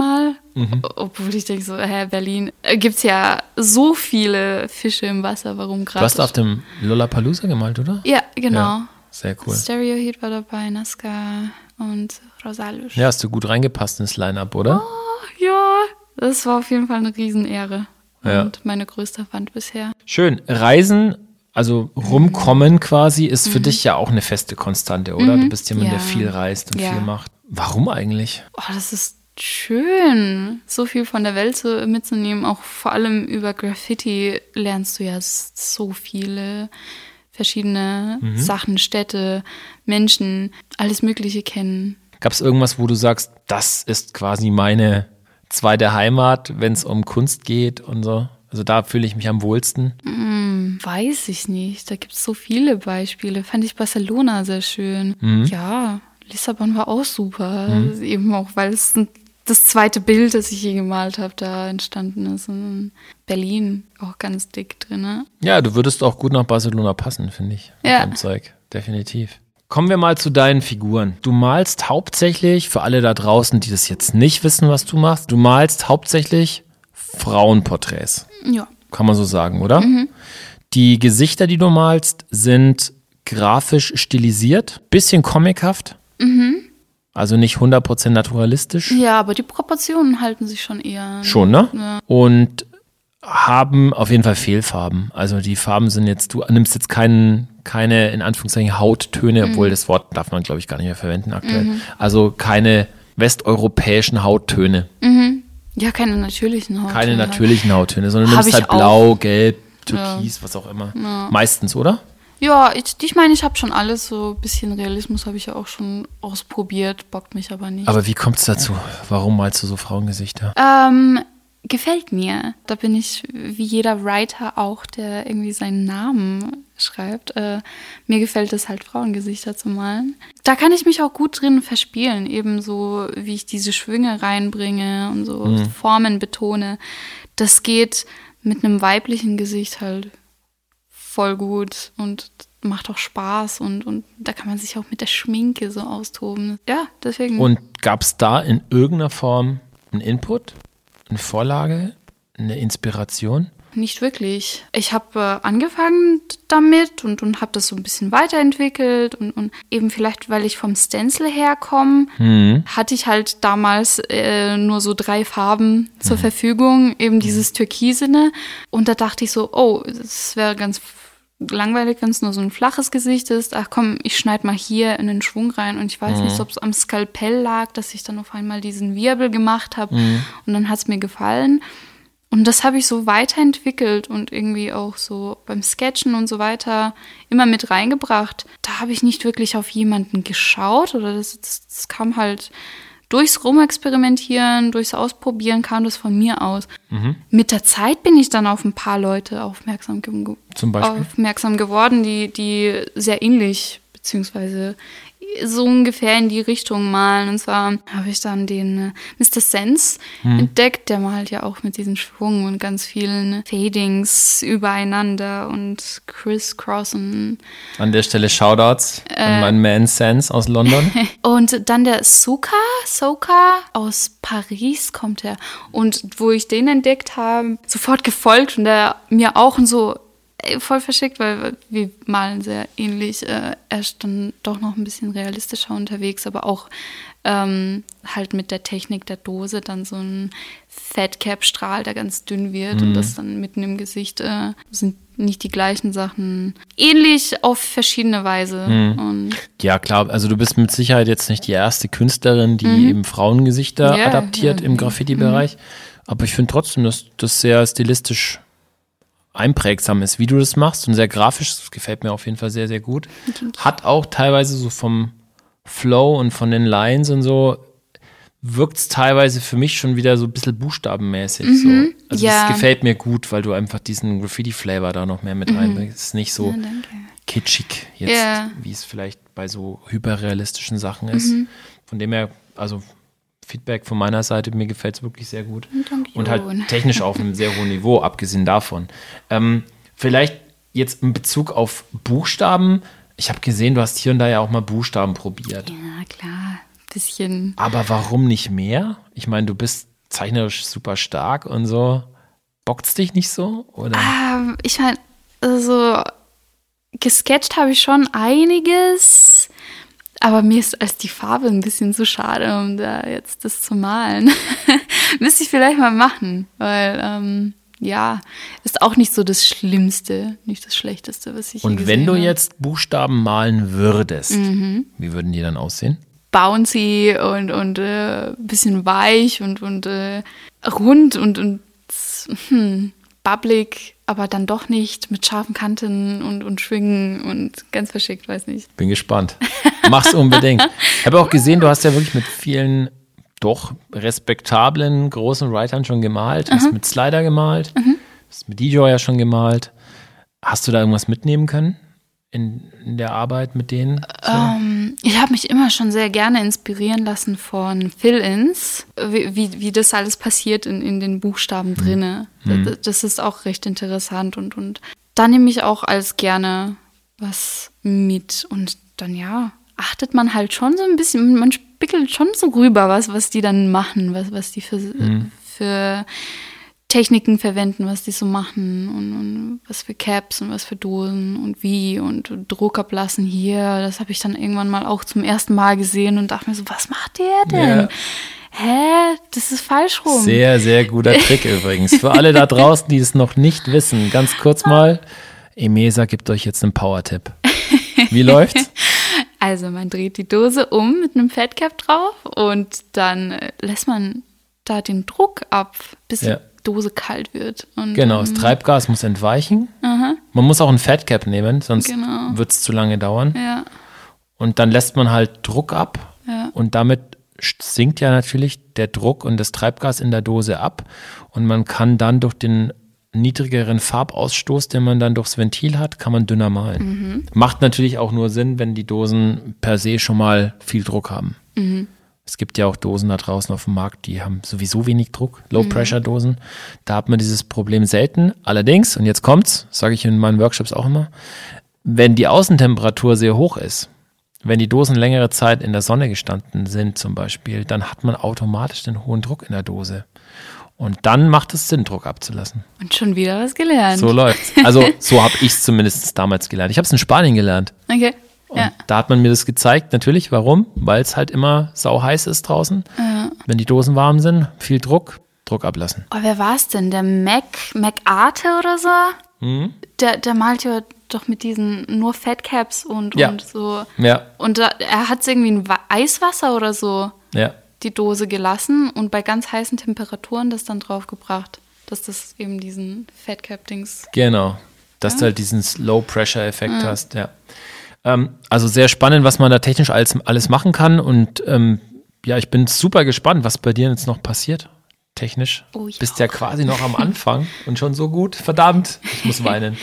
Mhm. Obwohl ich denke so, hä, Berlin, äh, gibt's ja so viele Fische im Wasser, warum gerade? Du hast auf dem Lollapalooza gemalt, oder? Ja, genau. Ja, sehr cool. Stereoheat war dabei, Nazca und Rosalisch. Ja, hast du gut reingepasst ins Line-Up, oder? Oh, ja, das war auf jeden Fall eine Riesenehre. Ja. Und meine größte Wand bisher. Schön. Reisen, also rumkommen quasi, ist für mhm. dich ja auch eine feste Konstante, oder? Mhm. Du bist jemand, ja. der viel reist und ja. viel macht. Warum eigentlich? Oh, das ist schön, so viel von der Welt so mitzunehmen. Auch vor allem über Graffiti lernst du ja so viele verschiedene mhm. Sachen, Städte, Menschen, alles Mögliche kennen. Gab es irgendwas, wo du sagst, das ist quasi meine zweite Heimat, wenn es um Kunst geht und so? Also da fühle ich mich am wohlsten. Mm, weiß ich nicht. Da gibt es so viele Beispiele. Fand ich Barcelona sehr schön. Mhm. Ja, Lissabon war auch super. Mhm. Eben auch, weil es das zweite Bild, das ich je gemalt habe, da entstanden ist. Und Berlin auch ganz dick drin. Ne? Ja, du würdest auch gut nach Barcelona passen, finde ich. Ja. Mit deinem Zeug, definitiv. Kommen wir mal zu deinen Figuren. Du malst hauptsächlich, für alle da draußen, die das jetzt nicht wissen, was du machst, du malst hauptsächlich Frauenporträts. Ja. Kann man so sagen, oder? Mhm. Die Gesichter, die du malst, sind grafisch stilisiert, bisschen comichaft. Mhm. Also nicht hundert Prozent naturalistisch. Ja, aber die Proportionen halten sich schon eher. Schon, ne? Ja. Und haben auf jeden Fall Fehlfarben. Also die Farben sind jetzt, du nimmst jetzt keinen, keine, in Anführungszeichen, Hauttöne, mhm. obwohl das Wort darf man, glaube ich, gar nicht mehr verwenden aktuell. Mhm. Also keine westeuropäischen Hauttöne. Mhm. Ja, keine natürlichen Hauttöne. Keine natürlichen Hauttöne, sondern du Hab nimmst halt ich auch. blau, gelb, türkis, Ja. was auch immer. Ja. Meistens, oder? Ja, ich, ich meine, ich habe schon alles, so ein bisschen Realismus habe ich ja auch schon ausprobiert, bockt mich aber nicht. Aber wie kommt es dazu? Warum malst du so Frauengesichter? Ähm, gefällt mir. Da bin ich wie jeder Writer auch, der irgendwie seinen Namen schreibt. Äh, mir gefällt es halt, Frauengesichter zu malen. Da kann ich mich auch gut drin verspielen, ebenso wie ich diese Schwünge reinbringe und so Mhm. Formen betone. Das geht mit einem weiblichen Gesicht halt voll gut und macht auch Spaß und, und da kann man sich auch mit der Schminke so austoben. Ja, deswegen. Und gab es da in irgendeiner Form einen Input, eine Vorlage, eine Inspiration? Nicht wirklich. Ich habe äh, angefangen damit und, und habe das so ein bisschen weiterentwickelt und, und eben vielleicht, weil ich vom Stencil herkomme, Mhm. hatte ich halt damals äh, nur so drei Farben zur Verfügung, eben dieses Türkisene. Und da dachte ich so, oh, das wäre ganz langweilig, wenn es nur so ein flaches Gesicht ist. Ach komm, ich schneide mal hier in den Schwung rein. Und ich weiß Mhm. nicht, ob es am Skalpell lag, dass ich dann auf einmal diesen Wirbel gemacht habe. Mhm. Und dann hat es mir gefallen. Und das habe ich so weiterentwickelt und irgendwie auch so beim Sketchen und so weiter immer mit reingebracht. Da habe ich nicht wirklich auf jemanden geschaut oder das, das, das kam halt durchs Rumexperimentieren, durchs Ausprobieren kam das von mir aus. Mhm. Mit der Zeit bin ich dann auf ein paar Leute aufmerksam, ge- Zum Beispiel? aufmerksam geworden, die, die sehr ähnlich beziehungsweise so ungefähr in die Richtung malen. Und zwar habe ich dann den äh, Mister Sense Hm. entdeckt, der malt ja auch mit diesem Schwung und ganz vielen Fadings übereinander und Criss-Crossen. An der Stelle Shoutouts an meinen Man Sense aus London. Und dann der Soka, Soka aus Paris kommt er. Und wo ich den entdeckt habe, sofort gefolgt und der mir auch und so ey, voll verschickt, weil wir malen sehr ähnlich. Äh, er ist dann doch noch ein bisschen realistischer unterwegs, aber auch ähm, halt mit der Technik der Dose dann so ein Fatcap-Strahl, der ganz dünn wird Mhm. und das dann mitten im Gesicht äh, sind nicht die gleichen Sachen. Ähnlich auf verschiedene Weise. Mhm. Und Ja, klar. Also du bist mit Sicherheit jetzt nicht die erste Künstlerin, die Mhm. eben Frauengesichter Ja, adaptiert ja. im Graffiti-Bereich. Aber ich finde trotzdem, dass das sehr stilistisch einprägsam ist, wie du das machst und sehr grafisch. Das gefällt mir auf jeden Fall sehr, sehr gut. Hat auch teilweise so vom Flow und von den Lines und so wirkt es teilweise für mich schon wieder so ein bisschen buchstabenmäßig. Mhm, So. Also ja. das gefällt mir gut, weil du einfach diesen Graffiti-Flavor da noch mehr mit reinbringst. Es ist nicht so Ja, danke. kitschig jetzt, Ja. wie es vielleicht bei so hyperrealistischen Sachen ist. Mhm. Von dem her, also Feedback von meiner Seite, mir gefällt es wirklich sehr gut. Danke. Und halt technisch auf einem sehr hohen Niveau, abgesehen davon. Ähm, vielleicht jetzt in Bezug auf Buchstaben. Ich habe gesehen, du hast hier und da ja auch mal Buchstaben probiert. Ja, klar. Bisschen. Aber warum nicht mehr? Ich meine, du bist zeichnerisch super stark und so. Bockt's dich nicht so? Oder? Ähm, ich meine, also gesketcht habe ich schon einiges, aber mir ist als die Farbe ein bisschen zu schade, um da jetzt das zu malen. Müsste ich vielleicht mal machen, weil ähm, ja, ist auch nicht so das Schlimmste, nicht das Schlechteste, was ich je Und gesehen wenn du habe. jetzt Buchstaben malen würdest, Mhm. wie würden die dann aussehen? Bouncy und und äh, bisschen weich und und äh, rund und und hm, bubblig, aber dann doch nicht mit scharfen Kanten und und Schwingen und ganz verschickt, weiß nicht. Bin gespannt. Mach's unbedingt. Ich habe auch gesehen, du hast ja wirklich mit vielen doch respektablen großen Writern schon gemalt. Du hast mit Slider gemalt, Mhm. hast mit D J ja schon gemalt. Hast du da irgendwas mitnehmen können in, in der Arbeit mit denen? So? Ähm, ich habe mich immer schon sehr gerne inspirieren lassen von Fill-Ins, wie, wie, wie das alles passiert in, in den Buchstaben drinne. Mhm. Das, das ist auch recht interessant und, und da nehme ich auch als gerne was mit und dann ja, achtet man halt schon so ein bisschen, man spickelt schon so rüber, was, was die dann machen, was, was die für, Mhm. für Techniken verwenden, was die so machen und, und was für Caps und was für Dosen und wie und Druck ablassen hier. Das habe ich dann irgendwann mal auch zum ersten Mal gesehen und dachte mir so, was macht der denn? Ja. Hä? Das ist falsch rum. Sehr, sehr guter Trick übrigens. Für alle da draußen, die es noch nicht wissen, ganz kurz mal, Emesa gibt euch jetzt einen Power-Tipp. Wie läuft's? Also man dreht die Dose um mit einem Fatcap drauf und dann äh, lässt man da den Druck ab, bis Ja. die Dose kalt wird. Und, Genau, das ähm, Treibgas muss entweichen. aha, Man muss auch ein Fatcap nehmen, sonst Genau. wird es zu lange dauern. ja, Und dann lässt man halt Druck ab ja. und damit sinkt ja natürlich der Druck und das Treibgas in der Dose ab und man kann dann durch den niedrigeren Farbausstoß, den man dann durchs Ventil hat, kann man dünner malen. Mhm. Macht natürlich auch nur Sinn, wenn die Dosen per se schon mal viel Druck haben. Mhm. Es gibt ja auch Dosen da draußen auf dem Markt, die haben sowieso wenig Druck, Low-Pressure-Dosen. Da hat man dieses Problem selten. Allerdings, und jetzt kommt's, sage ich in meinen Workshops auch immer, wenn die Außentemperatur sehr hoch ist, wenn die Dosen längere Zeit in der Sonne gestanden sind zum Beispiel, dann hat man automatisch den hohen Druck in der Dose. Und dann macht es Sinn, Druck abzulassen. Und schon wieder was gelernt. So läuft's. Also so habe ich es zumindest damals gelernt. Ich habe es in Spanien gelernt. Okay, Und ja. da hat man mir das gezeigt, natürlich. Warum? Weil es halt immer sau heiß ist draußen. Ja. Wenn die Dosen warm sind, viel Druck, Druck ablassen. Oh, wer war es denn? Der Mac, MacArthur oder so? Mhm. Der, der malt ja doch mit diesen nur Fatcaps und, Ja. und so. Ja, Und da, er hat irgendwie in Wa- Eiswasser oder so ja. die Dose gelassen und bei ganz heißen Temperaturen das dann draufgebracht, dass das eben diesen Fatcap-Dings. Genau. Dass du halt diesen Low-Pressure-Effekt hast, ja. Ähm, also sehr spannend, was man da technisch alles, alles machen kann. Und ähm, ja, ich bin super gespannt, was bei dir jetzt noch passiert. Technisch. Oh, ich Bist ja quasi noch am Anfang und schon so gut. Verdammt, ich muss weinen.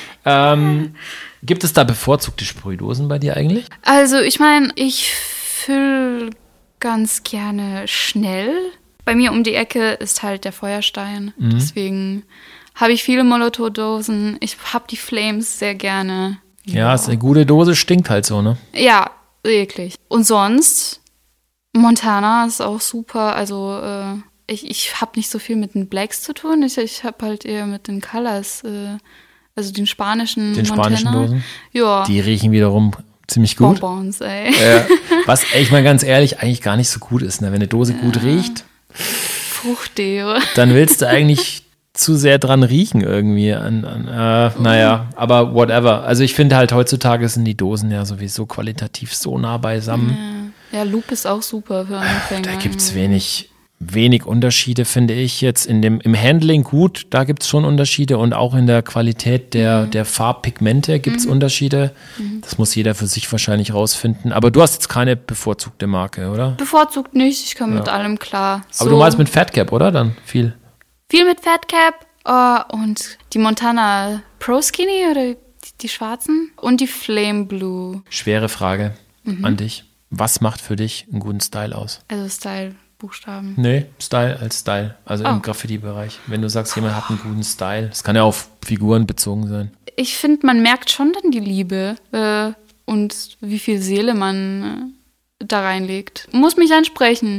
Ähm, gibt es da bevorzugte Sprühdosen bei dir eigentlich? Also ich meine, ich fülle ganz gerne schnell. Bei mir um die Ecke ist halt der Feuerstein. Mhm. Deswegen habe ich viele Molotow-Dosen. Ich habe die Flames sehr gerne. Ja, ist eine gute Dose, stinkt halt so, ne? Ja, eklig. Und sonst, Montana ist auch super. Also äh, ich, ich habe nicht so viel mit den Blacks zu tun. Ich, ich habe halt eher mit den Colors, äh, also den spanischen Den Montana. spanischen Dosen. Ja, Die riechen wiederum ziemlich gut. Bonbons, ey. Ja. Was, ey, ich mal ganz ehrlich, eigentlich gar nicht so gut ist. Ne? Wenn eine Dose gut riecht, Fruchtdeo. dann willst du eigentlich zu sehr dran riechen irgendwie. An, an, äh, naja, aber whatever. Also ich finde halt, heutzutage sind die Dosen ja sowieso qualitativ so nah beisammen. Ja, Loop ist auch super für Anfänger. Da gibt es wenig, wenig Unterschiede, finde ich jetzt. In dem, im Handling gut, da gibt es schon Unterschiede und auch in der Qualität der, Mhm. der Farbpigmente gibt es Unterschiede. Das muss jeder für sich wahrscheinlich rausfinden. Aber du hast jetzt keine bevorzugte Marke, oder? Bevorzugt nicht, ich komme mit allem klar. Aber So, du malst mit Fatcap, oder? Dann viel. viel mit Fatcap uh, und die Montana Pro Skinny oder die, die schwarzen und die Flame Blue, Schwere Frage Mhm. an dich. Was macht für dich einen guten Style aus? also Style Buchstaben. Nee, Style als Style, also Oh. im Graffiti-Bereich. Wenn du sagst, jemand hat einen guten Style, das kann ja auf Figuren bezogen sein. Ich finde, man merkt schon dann die Liebe äh, und wie viel Seele man äh, da reinlegt. Muss mich ansprechen.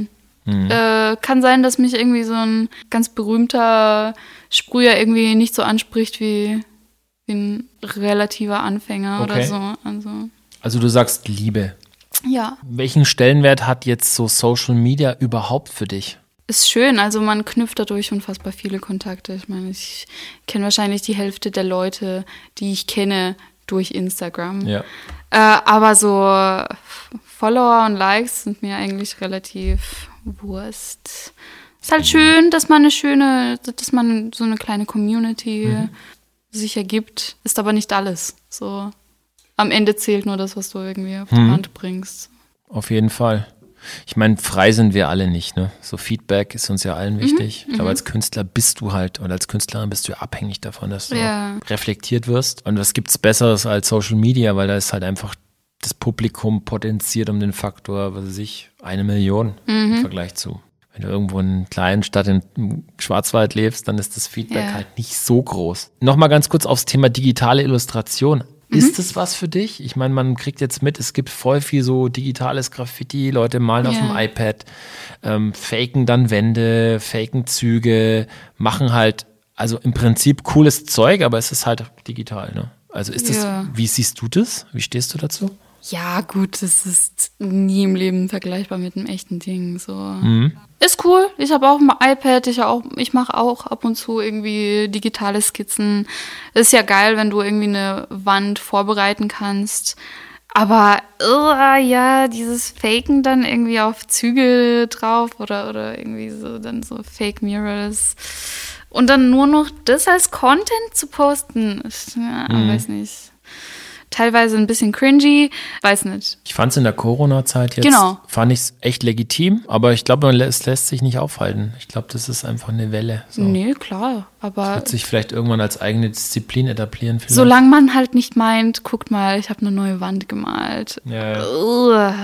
Mhm. Äh, kann sein, dass mich irgendwie so ein ganz berühmter Sprüher irgendwie nicht so anspricht wie, wie ein relativer Anfänger okay. oder so. Also. also du sagst Liebe. Ja. Welchen Stellenwert hat jetzt so Social Media überhaupt für dich? Ist schön, also man knüpft dadurch unfassbar viele Kontakte. Ich meine, ich kenne wahrscheinlich die Hälfte der Leute, die ich kenne, durch Instagram. Ja. Äh, aber so Follower und Likes sind mir eigentlich relativ Wurst. Ist halt schön, dass man eine schöne, dass man so eine kleine Community mhm. sich ergibt. Ist aber nicht alles. So am Ende zählt nur das, was du irgendwie auf die mhm. Wand bringst. Auf jeden Fall. Ich meine, frei sind wir alle nicht, ne? So Feedback ist uns ja allen wichtig. Mhm. Ich glaube, als Künstler bist du halt, oder als Künstlerin bist du ja abhängig davon, dass du ja. reflektiert wirst. Und was gibt's Besseres als Social Media, weil da ist halt einfach das Publikum potenziert um den Faktor, was weiß ich, eine Million mhm. im Vergleich zu. Wenn du irgendwo in einer kleinen Stadt im Schwarzwald lebst, dann ist das Feedback ja. halt nicht so groß. Nochmal ganz kurz aufs Thema digitale Illustration. Ist das was für dich? Ich meine, man kriegt jetzt mit, es gibt voll viel so digitales Graffiti, Leute malen yeah. auf dem iPad, ähm, faken dann Wände, faken Züge, machen halt, also im Prinzip cooles Zeug, aber es ist halt digital, ne? Also ist das, yeah. wie siehst du das? Wie stehst du dazu? Ja, gut, das ist nie im Leben vergleichbar mit einem echten Ding. So. Mhm. Ist cool. Ich habe auch ein iPad, ich, auch, ich mache auch ab und zu irgendwie digitale Skizzen. Ist ja geil, wenn du irgendwie eine Wand vorbereiten kannst. Aber uh, ja, dieses Faken dann irgendwie auf Züge drauf oder, oder irgendwie so dann so Fake Mirrors. Und dann nur noch das als Content zu posten, ich, ja, mhm. weiß nicht. Teilweise ein bisschen cringy, weiß nicht. Ich fand es in der Corona-Zeit jetzt, genau. fand ich es echt legitim, aber ich glaube, es lässt sich nicht aufhalten. Ich glaube, das ist einfach eine Welle. So. Nee, klar, aber... Das wird sich vielleicht irgendwann als eigene Disziplin etablieren. Vielleicht. Solange man halt nicht meint, guckt mal, ich habe eine neue Wand gemalt. Ja, ja.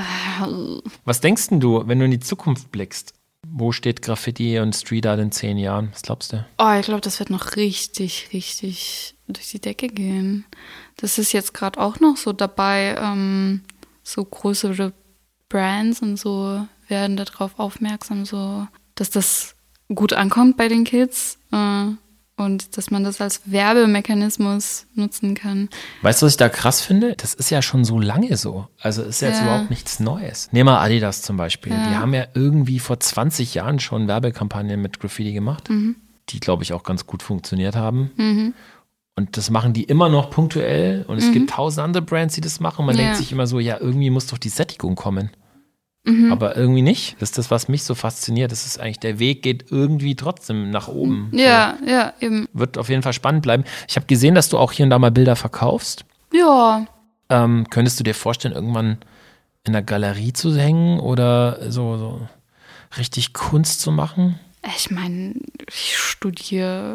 Was denkst denn du, wenn du in die Zukunft blickst? Wo steht Graffiti und Street Art in zehn Jahren? Was glaubst du? Oh, ich glaube, das wird noch richtig, richtig durch die Decke gehen. Das ist jetzt gerade auch noch so dabei, ähm, so größere Brands und so werden darauf aufmerksam, so dass das gut ankommt bei den Kids äh, und dass man das als Werbemechanismus nutzen kann. Weißt du, was ich da krass finde? Das ist ja schon so lange so. Also ist ja jetzt ja. überhaupt nichts Neues. Nehmen wir Adidas zum Beispiel. Ja. Die haben ja irgendwie vor zwanzig Jahren schon Werbekampagnen mit Graffiti gemacht, mhm. die, glaube ich, auch ganz gut funktioniert haben. Mhm. Und das machen die immer noch punktuell. Und es mhm. gibt tausend andere Brands, die das machen. Und man ja. denkt sich immer so, ja, irgendwie muss doch die Sättigung kommen. Mhm. Aber irgendwie nicht. Das ist das, was mich so fasziniert. Das ist eigentlich, der Weg geht irgendwie trotzdem nach oben. Ja, so. ja, eben. Wird auf jeden Fall spannend bleiben. Ich habe gesehen, dass du auch hier und da mal Bilder verkaufst. Ja. Ähm, könntest du dir vorstellen, irgendwann in der Galerie zu hängen oder so, so richtig Kunst zu machen? Ich meine, ich studiere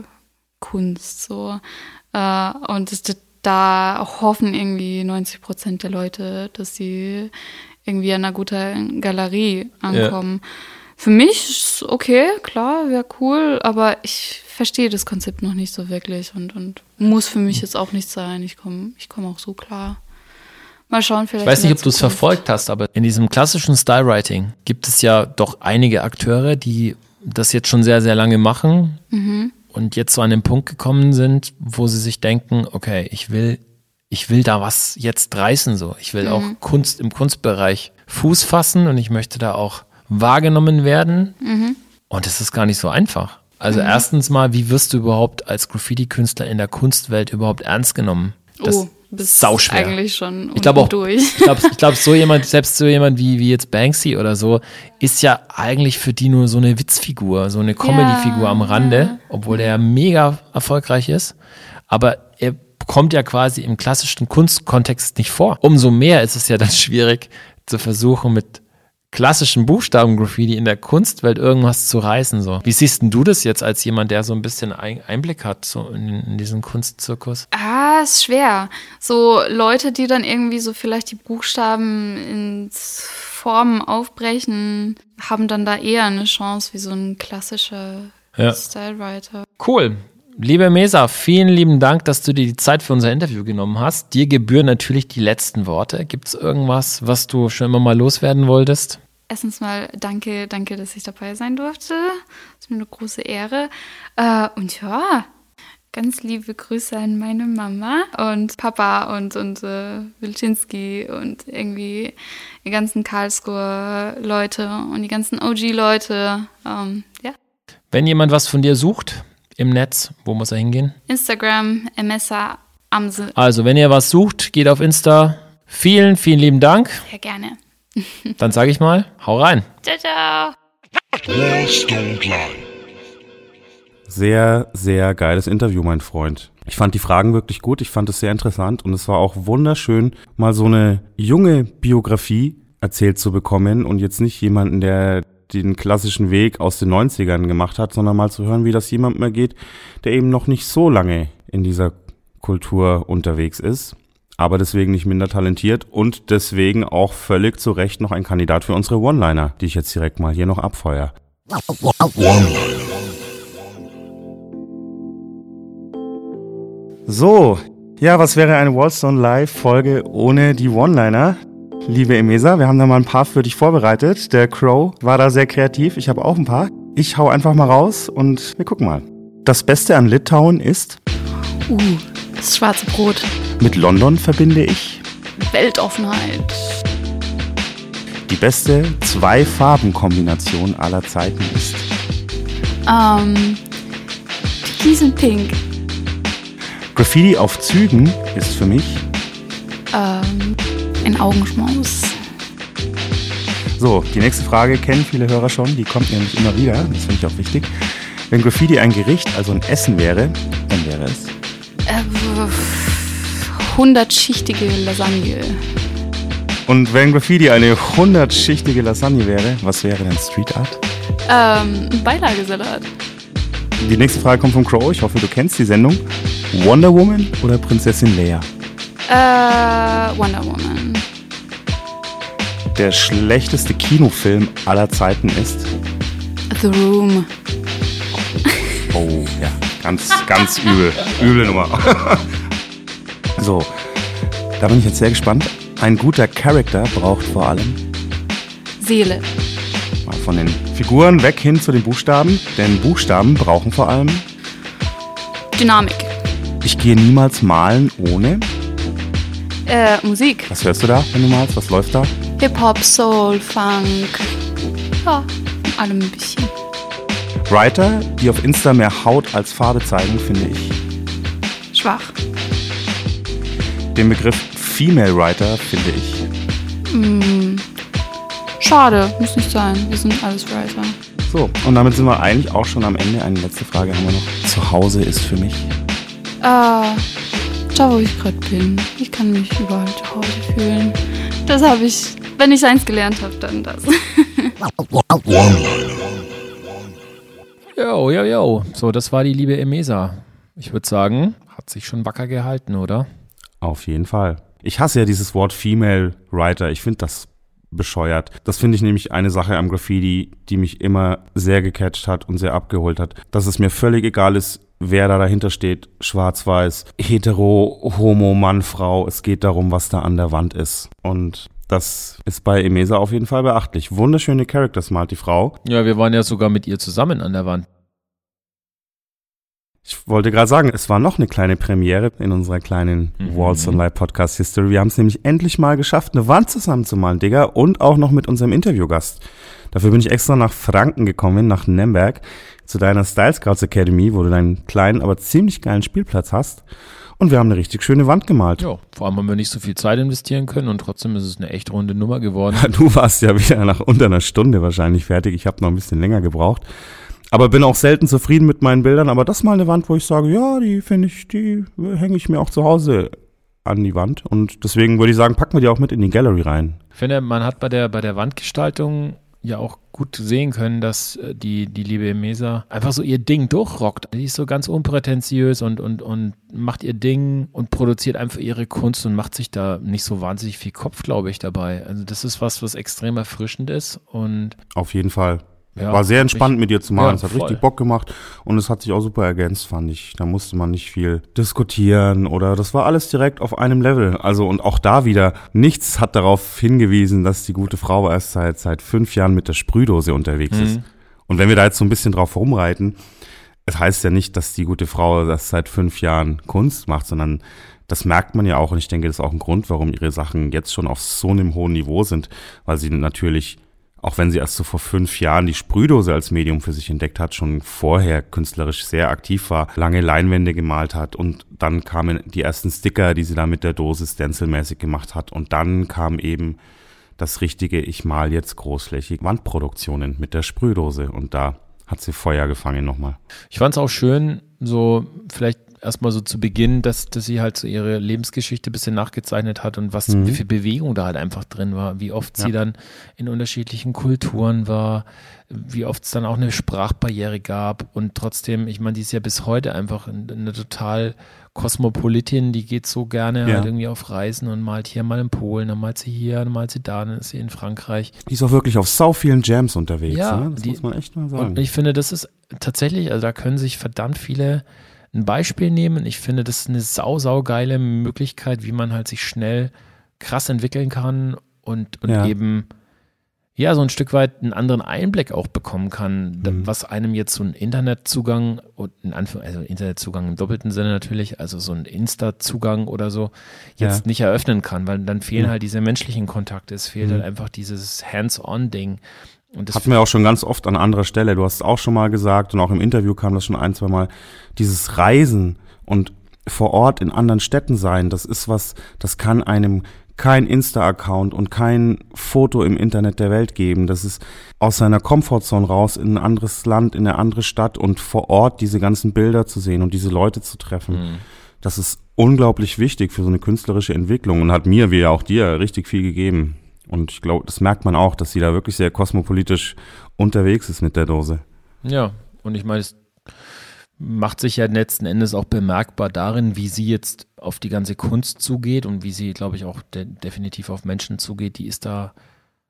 Kunst so. Äh, und das, da hoffen irgendwie neunzig Prozent der Leute, dass sie irgendwie an einer guten Galerie ankommen. Ja. Für mich ist okay, klar, wäre cool, aber ich verstehe das Konzept noch nicht so wirklich und, und muss für mich jetzt auch nicht sein. Ich komme ich komm auch so klar. Mal schauen, vielleicht. Ich weiß nicht, ob du es verfolgt hast, aber in diesem klassischen Stylewriting gibt es ja doch einige Akteure, die das jetzt schon sehr, sehr lange machen mhm. und jetzt so an den Punkt gekommen sind, wo sie sich denken, okay, ich will Ich will da was jetzt reißen, so. Ich will mhm. auch Kunst im Kunstbereich Fuß fassen und ich möchte da auch wahrgenommen werden. Mhm. Und das ist gar nicht so einfach. Also mhm. erstens mal, wie wirst du überhaupt als Graffiti-Künstler in der Kunstwelt überhaupt ernst genommen? Das oh, bist sauschwer. Eigentlich schon ich glaube auch, durch. Ich glaube, ich glaub, so jemand, selbst so jemand wie, wie jetzt Banksy oder so, ist ja eigentlich für die nur so eine Witzfigur, so eine Comedy-Figur ja, am Rande, ja. obwohl der mega erfolgreich ist. Aber er kommt ja quasi im klassischen Kunstkontext nicht vor. Umso mehr ist es ja dann schwierig zu versuchen, mit klassischen Buchstaben-Graffiti in der Kunstwelt irgendwas zu reißen. So. Wie siehst denn du das jetzt als jemand, der so ein bisschen Einblick hat so in, in diesen Kunstzirkus? Ah, ist schwer. So Leute, die dann irgendwie so vielleicht die Buchstaben in Formen aufbrechen, haben dann da eher eine Chance wie so ein klassischer ja. Stylewriter. Cool. Liebe Mesa, vielen lieben Dank, dass du dir die Zeit für unser Interview genommen hast. Dir gebühren natürlich die letzten Worte. Gibt es irgendwas, was du schon immer mal loswerden wolltest? erstens mal danke, danke, dass ich dabei sein durfte. Das ist mir eine große Ehre. Äh, und ja, ganz liebe Grüße an meine Mama und Papa und, und äh, Wilczynski und irgendwie die ganzen Karlsruher Leute und die ganzen O G-Leute. Ähm, ja. Wenn jemand was von dir sucht im Netz, wo muss er hingehen? Instagram, Emessa Amse. Also, wenn ihr was sucht, geht auf Insta. Vielen, vielen lieben Dank. Sehr gerne. Dann sage ich mal, hau rein. Ciao, ciao. Sehr, sehr geiles Interview, mein Freund. Ich fand die Fragen wirklich gut, ich fand es sehr interessant und es war auch wunderschön, mal so eine junge Biografie erzählt zu bekommen und jetzt nicht jemanden, der den klassischen Weg aus den neunzigern gemacht hat, sondern mal zu hören, wie das jemandem ergeht, der eben noch nicht so lange in dieser Kultur unterwegs ist, aber deswegen nicht minder talentiert und deswegen auch völlig zu Recht noch ein Kandidat für unsere One-Liner, die ich jetzt direkt mal hier noch abfeuere. So, ja, was wäre eine Wallstone Live-Folge ohne die One-Liner? Liebe Emesa, wir haben da mal ein paar für dich vorbereitet. Der Crow war da sehr kreativ, ich habe auch ein paar. Ich hau einfach mal raus und wir gucken mal. Das Beste an Litauen ist? Uh, das schwarze Brot. Mit London verbinde ich? Weltoffenheit. Die beste Zwei-Farben-Kombination aller Zeiten ist? Ähm, Türkis und Pink. Graffiti auf Zügen ist für mich? Ähm, ein Augenschmaus. So, die nächste Frage kennen viele Hörer schon, die kommt nämlich immer wieder, das finde ich auch wichtig. Wenn Graffiti ein Gericht, also ein Essen wäre, dann wäre es? Äh, hundertschichtige Lasagne. Und wenn Graffiti eine hundertschichtige Lasagne wäre, was wäre denn Street Art? Ähm, Beilagesalat. Die nächste Frage kommt von Crow, ich hoffe, du kennst die Sendung. Wonder Woman oder Prinzessin Leia? Äh, Wonder Woman. Der schlechteste Kinofilm aller Zeiten ist? The Room. Oh, ja, ganz, ganz übel. Üble Nummer. So, da bin ich jetzt sehr gespannt. Ein guter Charakter braucht vor allem? Seele. Mal von den Figuren weg hin zu den Buchstaben. Denn Buchstaben brauchen vor allem? Dynamik. Ich gehe niemals malen ohne? Äh, Musik. Was hörst du da, wenn du malst? Was läuft da? Hip-Hop, Soul, Funk. Ja, allem ein bisschen. Writer, die auf Insta mehr Haut als Farbe zeigen, finde ich? Schwach. Den Begriff Female Writer finde ich? Mm, schade, muss nicht sein. Wir sind alles Writer. So, und damit sind wir eigentlich auch schon am Ende. Eine letzte Frage haben wir noch. Zu Hause ist für mich? Äh, da wo ich gerade bin. Ich kann mich überall zu Hause fühlen. Das habe ich, wenn ich eins gelernt habe, dann das. Jo, jo, jo. So, das war die liebe Emesa. Ich würde sagen, hat sich schon wacker gehalten, oder? Auf jeden Fall. Ich hasse ja dieses Wort Female Writer. Ich finde das bescheuert. Das finde ich nämlich eine Sache am Graffiti, die mich immer sehr gecatcht hat und sehr abgeholt hat. Dass es mir völlig egal ist, wer da dahinter steht. Schwarz-Weiß, hetero, homo, Mann, Frau. Es geht darum, was da an der Wand ist. Und das ist bei Emesa auf jeden Fall beachtlich. Wunderschöne Characters malt die Frau. Ja, wir waren ja sogar mit ihr zusammen an der Wand. Ich wollte gerade sagen, es war noch eine kleine Premiere in unserer kleinen mhm. Wallstone Live Podcast History. Wir haben es nämlich endlich mal geschafft, eine Wand zusammenzumalen, Digga, und auch noch mit unserem Interviewgast. Dafür bin ich extra nach Franken gekommen, nach Nürnberg, zu deiner Style Scouts Academy, wo du deinen kleinen, aber ziemlich geilen Spielplatz hast. Und wir haben eine richtig schöne Wand gemalt. Ja, vor allem haben wir nicht so viel Zeit investieren können und trotzdem ist es eine echt runde Nummer geworden. Du warst ja wieder nach unter einer Stunde wahrscheinlich fertig. Ich habe noch ein bisschen länger gebraucht. Aber bin auch selten zufrieden mit meinen Bildern. Aber das ist mal eine Wand, wo ich sage, ja, die finde ich, die hänge ich mir auch zu Hause an die Wand. Und deswegen würde ich sagen, packen wir die auch mit in die Gallery rein. Ich finde, man hat bei der, bei der Wandgestaltung ja auch gut sehen können, dass die, die liebe Emesa einfach so ihr Ding durchrockt. Die ist so ganz unprätentiös und, und, und macht ihr Ding und produziert einfach ihre Kunst und macht sich da nicht so wahnsinnig viel Kopf, glaube ich, dabei. Also das ist was, was extrem erfrischend ist. Und auf jeden Fall. ja, war sehr entspannt ich, mit dir zu malen. Ja, es hat voll. richtig Bock gemacht und es hat sich auch super ergänzt, fand ich. Da musste man nicht viel diskutieren oder das war alles direkt auf einem Level. Also und auch da wieder, nichts hat darauf hingewiesen, dass die gute Frau erst seit, seit fünf Jahren mit der Sprühdose unterwegs mhm. ist. Und wenn wir da jetzt so ein bisschen drauf rumreiten, es heißt ja nicht, dass die gute Frau das seit fünf Jahren Kunst macht, sondern das merkt man ja auch und ich denke, das ist auch ein Grund, warum ihre Sachen jetzt schon auf so einem hohen Niveau sind, weil sie natürlich, auch wenn sie erst so vor fünf Jahren die Sprühdose als Medium für sich entdeckt hat, schon vorher künstlerisch sehr aktiv war, lange Leinwände gemalt hat und dann kamen die ersten Sticker, die sie da mit der Dose stencilmäßig gemacht hat und dann kam eben das richtige, ich mal jetzt großflächig Wandproduktionen mit der Sprühdose und da hat sie Feuer gefangen nochmal. Ich fand es auch schön, so vielleicht erstmal so zu Beginn, dass, dass sie halt so ihre Lebensgeschichte ein bisschen nachgezeichnet hat und was, mhm. wie viel Bewegung da halt einfach drin war, wie oft ja. sie dann in unterschiedlichen Kulturen war, wie oft es dann auch eine Sprachbarriere gab und trotzdem, ich meine, die ist ja bis heute einfach eine, eine total Kosmopolitin, die geht so gerne ja. halt irgendwie auf Reisen und malt hier mal in Polen, dann malt sie hier, dann malt sie da, dann ist sie in Frankreich. Die ist auch wirklich auf sau vielen Jams unterwegs, ja, ne? Das die, muss man echt mal sagen. Und ich finde, das ist tatsächlich, also da können sich verdammt viele ein Beispiel nehmen. Ich finde, das ist eine sau, sau geile Möglichkeit, wie man halt sich schnell krass entwickeln kann und, und ja. eben ja, so ein Stück weit einen anderen Einblick auch bekommen kann, mhm. was einem jetzt so ein Internetzugang, und in Anführungszeichen, also Internetzugang im doppelten Sinne natürlich, also so ein Insta-Zugang oder so, jetzt ja. nicht eröffnen kann, weil dann fehlen ja. halt diese menschlichen Kontakte, es fehlt mhm. halt einfach dieses Hands-on-Ding. Und das hatten wir auch schon ganz oft an anderer Stelle, du hast es auch schon mal gesagt und auch im Interview kam das schon ein, zwei Mal, dieses Reisen und vor Ort in anderen Städten sein, das ist was, das kann einem kein Insta-Account und kein Foto im Internet der Welt geben. Das ist aus seiner Komfortzone raus in ein anderes Land, in eine andere Stadt und vor Ort diese ganzen Bilder zu sehen und diese Leute zu treffen. Mhm. Das ist unglaublich wichtig für so eine künstlerische Entwicklung und hat mir, wie auch dir, richtig viel gegeben. Und ich glaube, das merkt man auch, dass sie da wirklich sehr kosmopolitisch unterwegs ist mit der Dose. Ja, und ich meine, es macht sich ja letzten Endes auch bemerkbar darin, wie sie jetzt auf die ganze Kunst zugeht und wie sie, glaube ich, auch de- definitiv auf Menschen zugeht. Die ist da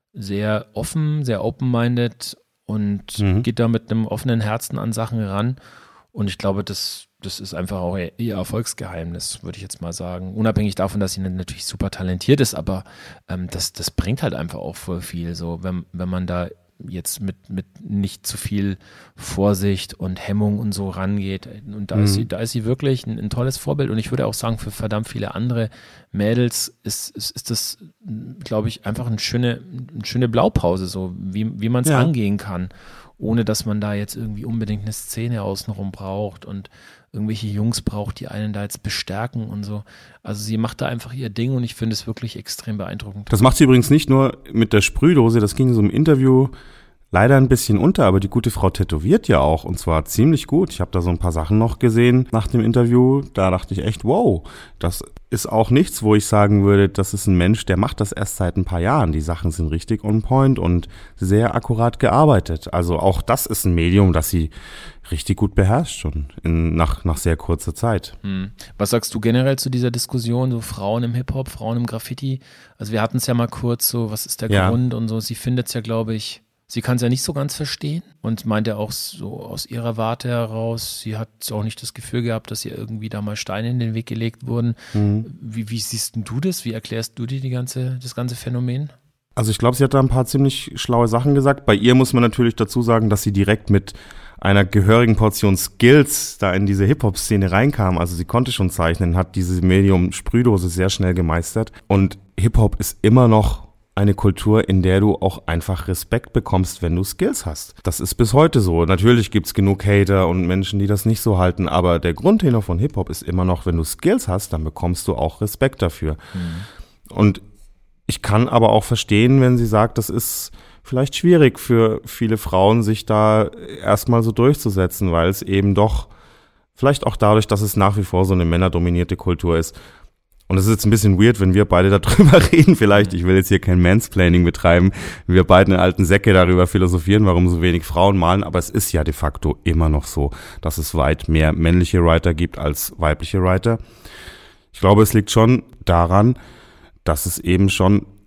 sehr offen, sehr open-minded und mhm. geht da mit einem offenen Herzen an Sachen ran. Und ich glaube, das, das ist einfach auch ihr Erfolgsgeheimnis, würde ich jetzt mal sagen. Unabhängig davon, dass sie natürlich super talentiert ist, aber ähm, das, das bringt halt einfach auch voll viel. So, wenn, wenn man da jetzt mit, mit nicht zu viel Vorsicht und Hemmung und so rangeht. Und da mhm. ist sie, da ist sie wirklich ein, ein tolles Vorbild. Und ich würde auch sagen, für verdammt viele andere Mädels ist, ist, ist das, glaube ich, einfach eine schöne, eine schöne Blaupause, so wie, wie man es ja. angehen kann, ohne dass man da jetzt irgendwie unbedingt eine Szene außenrum braucht und irgendwelche Jungs braucht, die einen da jetzt bestärken und so. Also sie macht da einfach ihr Ding und ich finde es wirklich extrem beeindruckend. Das macht sie übrigens nicht nur mit der Sprühdose, das ging so im Interview leider ein bisschen unter, aber die gute Frau tätowiert ja auch und zwar ziemlich gut. Ich habe da so ein paar Sachen noch gesehen nach dem Interview, da dachte ich echt, wow, das ist auch nichts, wo ich sagen würde, das ist ein Mensch, der macht das erst seit ein paar Jahren. Die Sachen sind richtig on point und sehr akkurat gearbeitet. Also auch das ist ein Medium, das sie richtig gut beherrscht schon in, nach, nach sehr kurzer Zeit. Hm. Was sagst du generell zu dieser Diskussion, so Frauen im Hip-Hop, Frauen im Graffiti? Also wir hatten es ja mal kurz so, was ist der ja. Grund und so. Sie findet es ja, glaube ich, sie kann es ja nicht so ganz verstehen und meint ja auch so aus ihrer Warte heraus, sie hat auch nicht das Gefühl gehabt, dass ihr irgendwie da mal Steine in den Weg gelegt wurden. Mhm. Wie, wie siehst denn du das? Wie erklärst du dir die ganze, das ganze Phänomen? Also ich glaube, sie hat da ein paar ziemlich schlaue Sachen gesagt. Bei ihr muss man natürlich dazu sagen, dass sie direkt mit einer gehörigen Portion Skills da in diese Hip-Hop-Szene reinkam. Also sie konnte schon zeichnen, hat diese Medium-Sprühdose sehr schnell gemeistert. Und Hip-Hop ist immer noch eine Kultur, in der du auch einfach Respekt bekommst, wenn du Skills hast. Das ist bis heute so. Natürlich gibt's genug Hater und Menschen, die das nicht so halten, aber der Grundtenor von Hip-Hop ist immer noch, wenn du Skills hast, dann bekommst du auch Respekt dafür. Mhm. Und ich kann aber auch verstehen, wenn sie sagt, das ist vielleicht schwierig für viele Frauen, sich da erstmal so durchzusetzen, weil es eben doch, vielleicht auch dadurch, dass es nach wie vor so eine männerdominierte Kultur ist. Und es ist jetzt ein bisschen weird, wenn wir beide darüber reden vielleicht. Ich will jetzt hier kein Mansplaining betreiben. Wir beiden alten Säcke darüber philosophieren, warum so wenig Frauen malen. Aber es ist ja de facto immer noch so, dass es weit mehr männliche Writer gibt als weibliche Writer. Ich glaube, es liegt schon daran, dass es eben schon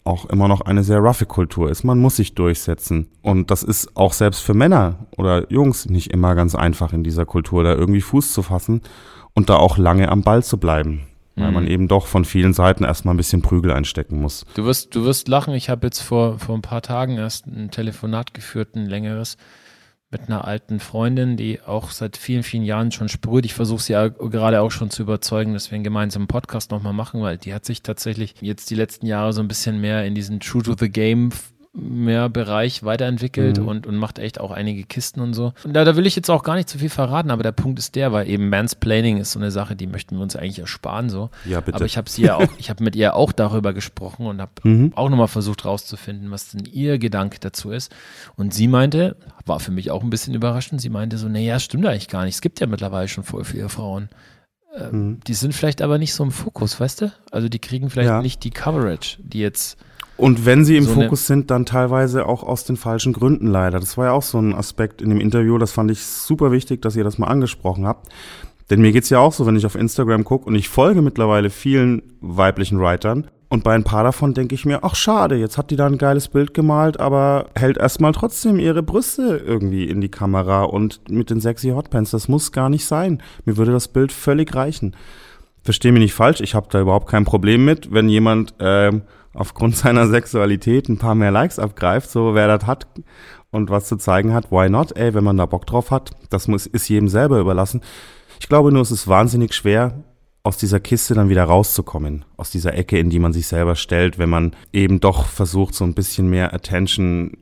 auch immer noch eine sehr roughe Kultur ist. Man muss sich durchsetzen. Und das ist auch selbst für Männer oder Jungs nicht immer ganz einfach in dieser Kultur, da irgendwie Fuß zu fassen und da auch lange am Ball zu bleiben. Weil Mhm. man eben doch von vielen Seiten erstmal ein bisschen Prügel einstecken muss. Du wirst, du wirst lachen. Ich habe jetzt vor, vor ein paar Tagen erst ein Telefonat geführt, ein längeres, mit einer alten Freundin, die auch seit vielen, vielen Jahren schon sprüht. Ich versuche sie ja gerade auch schon zu überzeugen, dass wir einen gemeinsamen Podcast nochmal machen, weil die hat sich tatsächlich jetzt die letzten Jahre so ein bisschen mehr in diesen True to the Game mehr Bereich weiterentwickelt Mhm. und, und macht echt auch einige Kisten und so. Und da, da will ich jetzt auch gar nicht zu viel verraten, aber der Punkt ist der, weil eben Mansplaining ist so eine Sache, die möchten wir uns eigentlich ersparen so. Ja, bitte. Aber ich habe sie ja auch, ich habe mit ihr auch darüber gesprochen und habe Mhm. auch nochmal versucht rauszufinden, was denn ihr Gedanke dazu ist. Und sie meinte, war für mich auch ein bisschen überraschend, sie meinte so, naja, stimmt eigentlich gar nicht. Es gibt ja mittlerweile schon voll viele Frauen. Äh, Mhm. Die sind vielleicht aber nicht so im Fokus, weißt du? Also die kriegen vielleicht Ja. nicht die Coverage, die jetzt Und wenn sie im So eine- Fokus sind, dann teilweise auch aus den falschen Gründen leider. Das war ja auch so ein Aspekt in dem Interview, das fand ich super wichtig, dass ihr das mal angesprochen habt. Denn mir geht's ja auch so, wenn ich auf Instagram gucke und ich folge mittlerweile vielen weiblichen Writern und bei ein paar davon denke ich mir, ach schade, jetzt hat die da ein geiles Bild gemalt, aber hält erstmal trotzdem ihre Brüste irgendwie in die Kamera und mit den sexy Hotpants, das muss gar nicht sein. Mir würde das Bild völlig reichen. Versteh mich nicht falsch, ich habe da überhaupt kein Problem mit, wenn jemand ähm, aufgrund seiner Sexualität ein paar mehr Likes abgreift, so wer das hat und was zu zeigen hat, why not? Ey, wenn man da Bock drauf hat, das muss ist jedem selber überlassen. Ich glaube nur, es ist wahnsinnig schwer, aus dieser Kiste dann wieder rauszukommen, aus dieser Ecke, in die man sich selber stellt, wenn man eben doch versucht, so ein bisschen mehr Attention,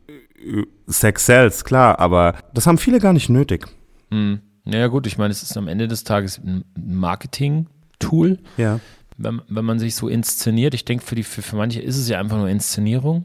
Sex sells, klar, aber das haben viele gar nicht nötig. Hm. Naja gut, ich meine, es ist am Ende des Tages ein Marketing-Tool, Ja. wenn, wenn man sich so inszeniert. Ich denke, für, die, für, für manche ist es ja einfach nur Inszenierung.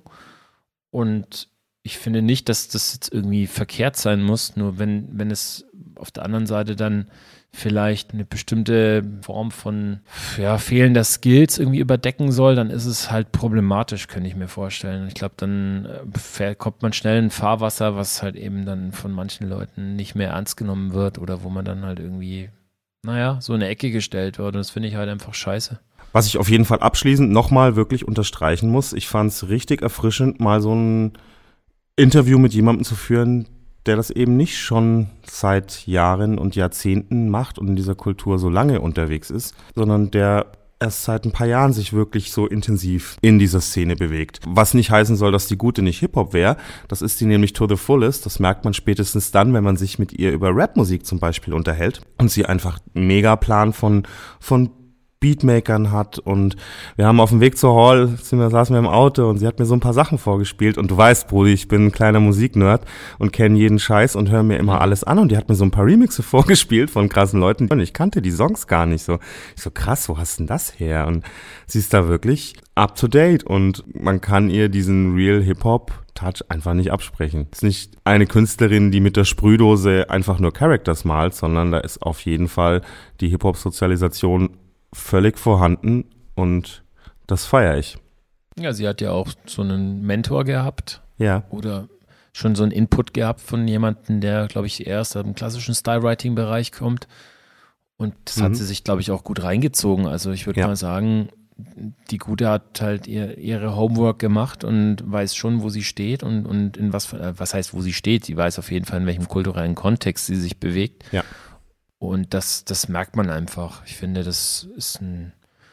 Und ich finde nicht, dass das jetzt irgendwie verkehrt sein muss, nur wenn, wenn es auf der anderen Seite dann vielleicht eine bestimmte Form von ja, fehlender Skills irgendwie überdecken soll, dann ist es halt problematisch, könnte ich mir vorstellen. Ich glaube, dann äh, kommt man schnell in Fahrwasser, was halt eben dann von manchen Leuten nicht mehr ernst genommen wird oder wo man dann halt irgendwie, naja, so in eine Ecke gestellt wird. Und das finde ich halt einfach scheiße. Was ich auf jeden Fall abschließend nochmal wirklich unterstreichen muss, ich fand es richtig erfrischend, mal so ein Interview mit jemandem zu führen, der das eben nicht schon seit Jahren und Jahrzehnten macht und in dieser Kultur so lange unterwegs ist, sondern der erst seit ein paar Jahren sich wirklich so intensiv in dieser Szene bewegt. Was nicht heißen soll, dass die Gute nicht Hip-Hop wäre, das ist die nämlich to the fullest, das merkt man spätestens dann, wenn man sich mit ihr über Rapmusik zum Beispiel unterhält und sie einfach einen Megaplan von, von Beatmakern hat und wir haben auf dem Weg zur Hall, sind wir, saßen wir im Auto und sie hat mir so ein paar Sachen vorgespielt und du weißt, Brudi, ich bin ein kleiner Musiknerd und kenne jeden Scheiß und höre mir immer alles an und die hat mir so ein paar Remixe vorgespielt von krassen Leuten und ich kannte die Songs gar nicht so. Ich so, krass, wo hast denn das her? Und sie ist da wirklich up to date und man kann ihr diesen Real Hip-Hop Touch einfach nicht absprechen. Ist nicht eine Künstlerin, die mit der Sprühdose einfach nur Characters malt, sondern da ist auf jeden Fall die Hip-Hop-Sozialisation völlig vorhanden und das feiere ich. Ja, sie hat ja auch so einen Mentor gehabt Ja. oder schon so einen Input gehabt von jemandem, der, glaube ich, erst aus dem klassischen Style-Writing-Bereich kommt. Und das Mhm. hat sie sich, glaube ich, auch gut reingezogen. Also ich würde Ja. mal sagen, die Gute hat halt ihr, ihre Homework gemacht und weiß schon, wo sie steht und, und in was, äh, was heißt, wo sie steht. Sie weiß auf jeden Fall, in welchem kulturellen Kontext sie sich bewegt. Ja. Und das, das merkt man einfach. Ich finde, das ist ein,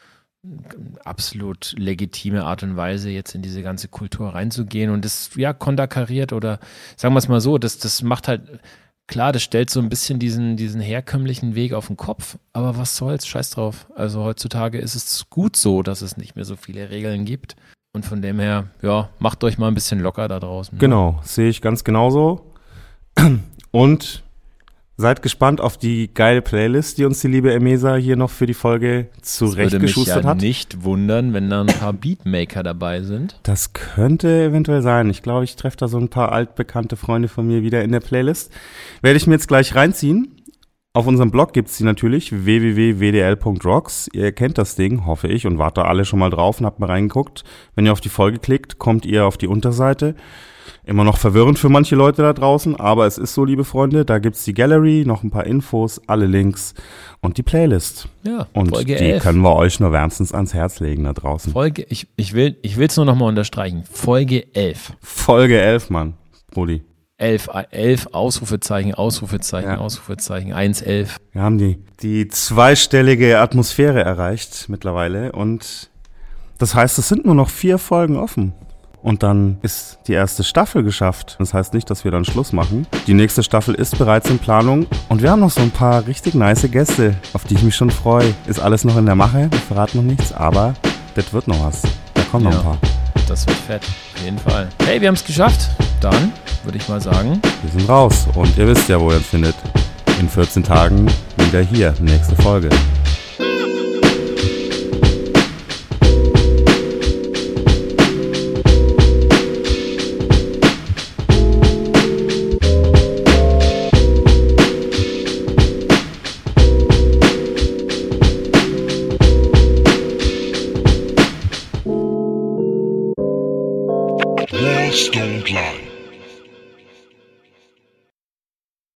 eine absolut legitime Art und Weise, jetzt in diese ganze Kultur reinzugehen. Und das, ja, konterkariert oder sagen wir es mal so, das, das macht halt, klar, das stellt so ein bisschen diesen, diesen herkömmlichen Weg auf den Kopf. Aber was soll's, scheiß drauf. Also heutzutage ist es gut so, dass es nicht mehr so viele Regeln gibt. Und von dem her, ja, macht euch mal ein bisschen locker da draußen. Genau, sehe ich ganz genauso. Und seid gespannt auf die geile Playlist, die uns die liebe Emesa hier noch für die Folge zurechtgeschustert ja hat. Würde mich ja nicht wundern, wenn da ein paar Beatmaker dabei sind. Das könnte eventuell sein. Ich glaube, ich treffe da so ein paar altbekannte Freunde von mir wieder in der Playlist. Werde ich mir jetzt gleich reinziehen. Auf unserem Blog gibt's die natürlich, w w w punkt w d l punkt rocks. Ihr kennt das Ding, hoffe ich, und wart da alle schon mal drauf und habt mal reingeguckt. Wenn ihr auf die Folge klickt, kommt ihr auf die Unterseite. Immer noch verwirrend für manche Leute da draußen, aber es ist so, liebe Freunde, da gibt's die Gallery, noch ein paar Infos, alle Links und die Playlist. Ja, und Folge die elf. können wir euch nur wärmstens ans Herz legen da draußen. Folge, ich, ich will ich will's nur nochmal unterstreichen. Folge elf. Folge elf, Mann, Brudi. elf, elf, Ausrufezeichen, Ausrufezeichen, Ja. Ausrufezeichen, eins, elf. Wir haben die, die zweistellige Atmosphäre erreicht mittlerweile und das heißt, es sind nur noch vier Folgen offen. Und dann ist die erste Staffel geschafft. Das heißt nicht, dass wir dann Schluss machen. Die nächste Staffel ist bereits in Planung. Und wir haben noch so ein paar richtig nice Gäste, auf die ich mich schon freue. Ist alles noch in der Mache, wir verraten noch nichts, aber das wird noch was. Da kommen noch Ja. ein paar. Das wird fett, auf jeden Fall. Hey, wir haben es geschafft. Dann würde ich mal sagen, Wir sind raus und ihr wisst ja, wo ihr uns findet. In vierzehn Tagen wieder hier, nächste Folge. Walls don't lie.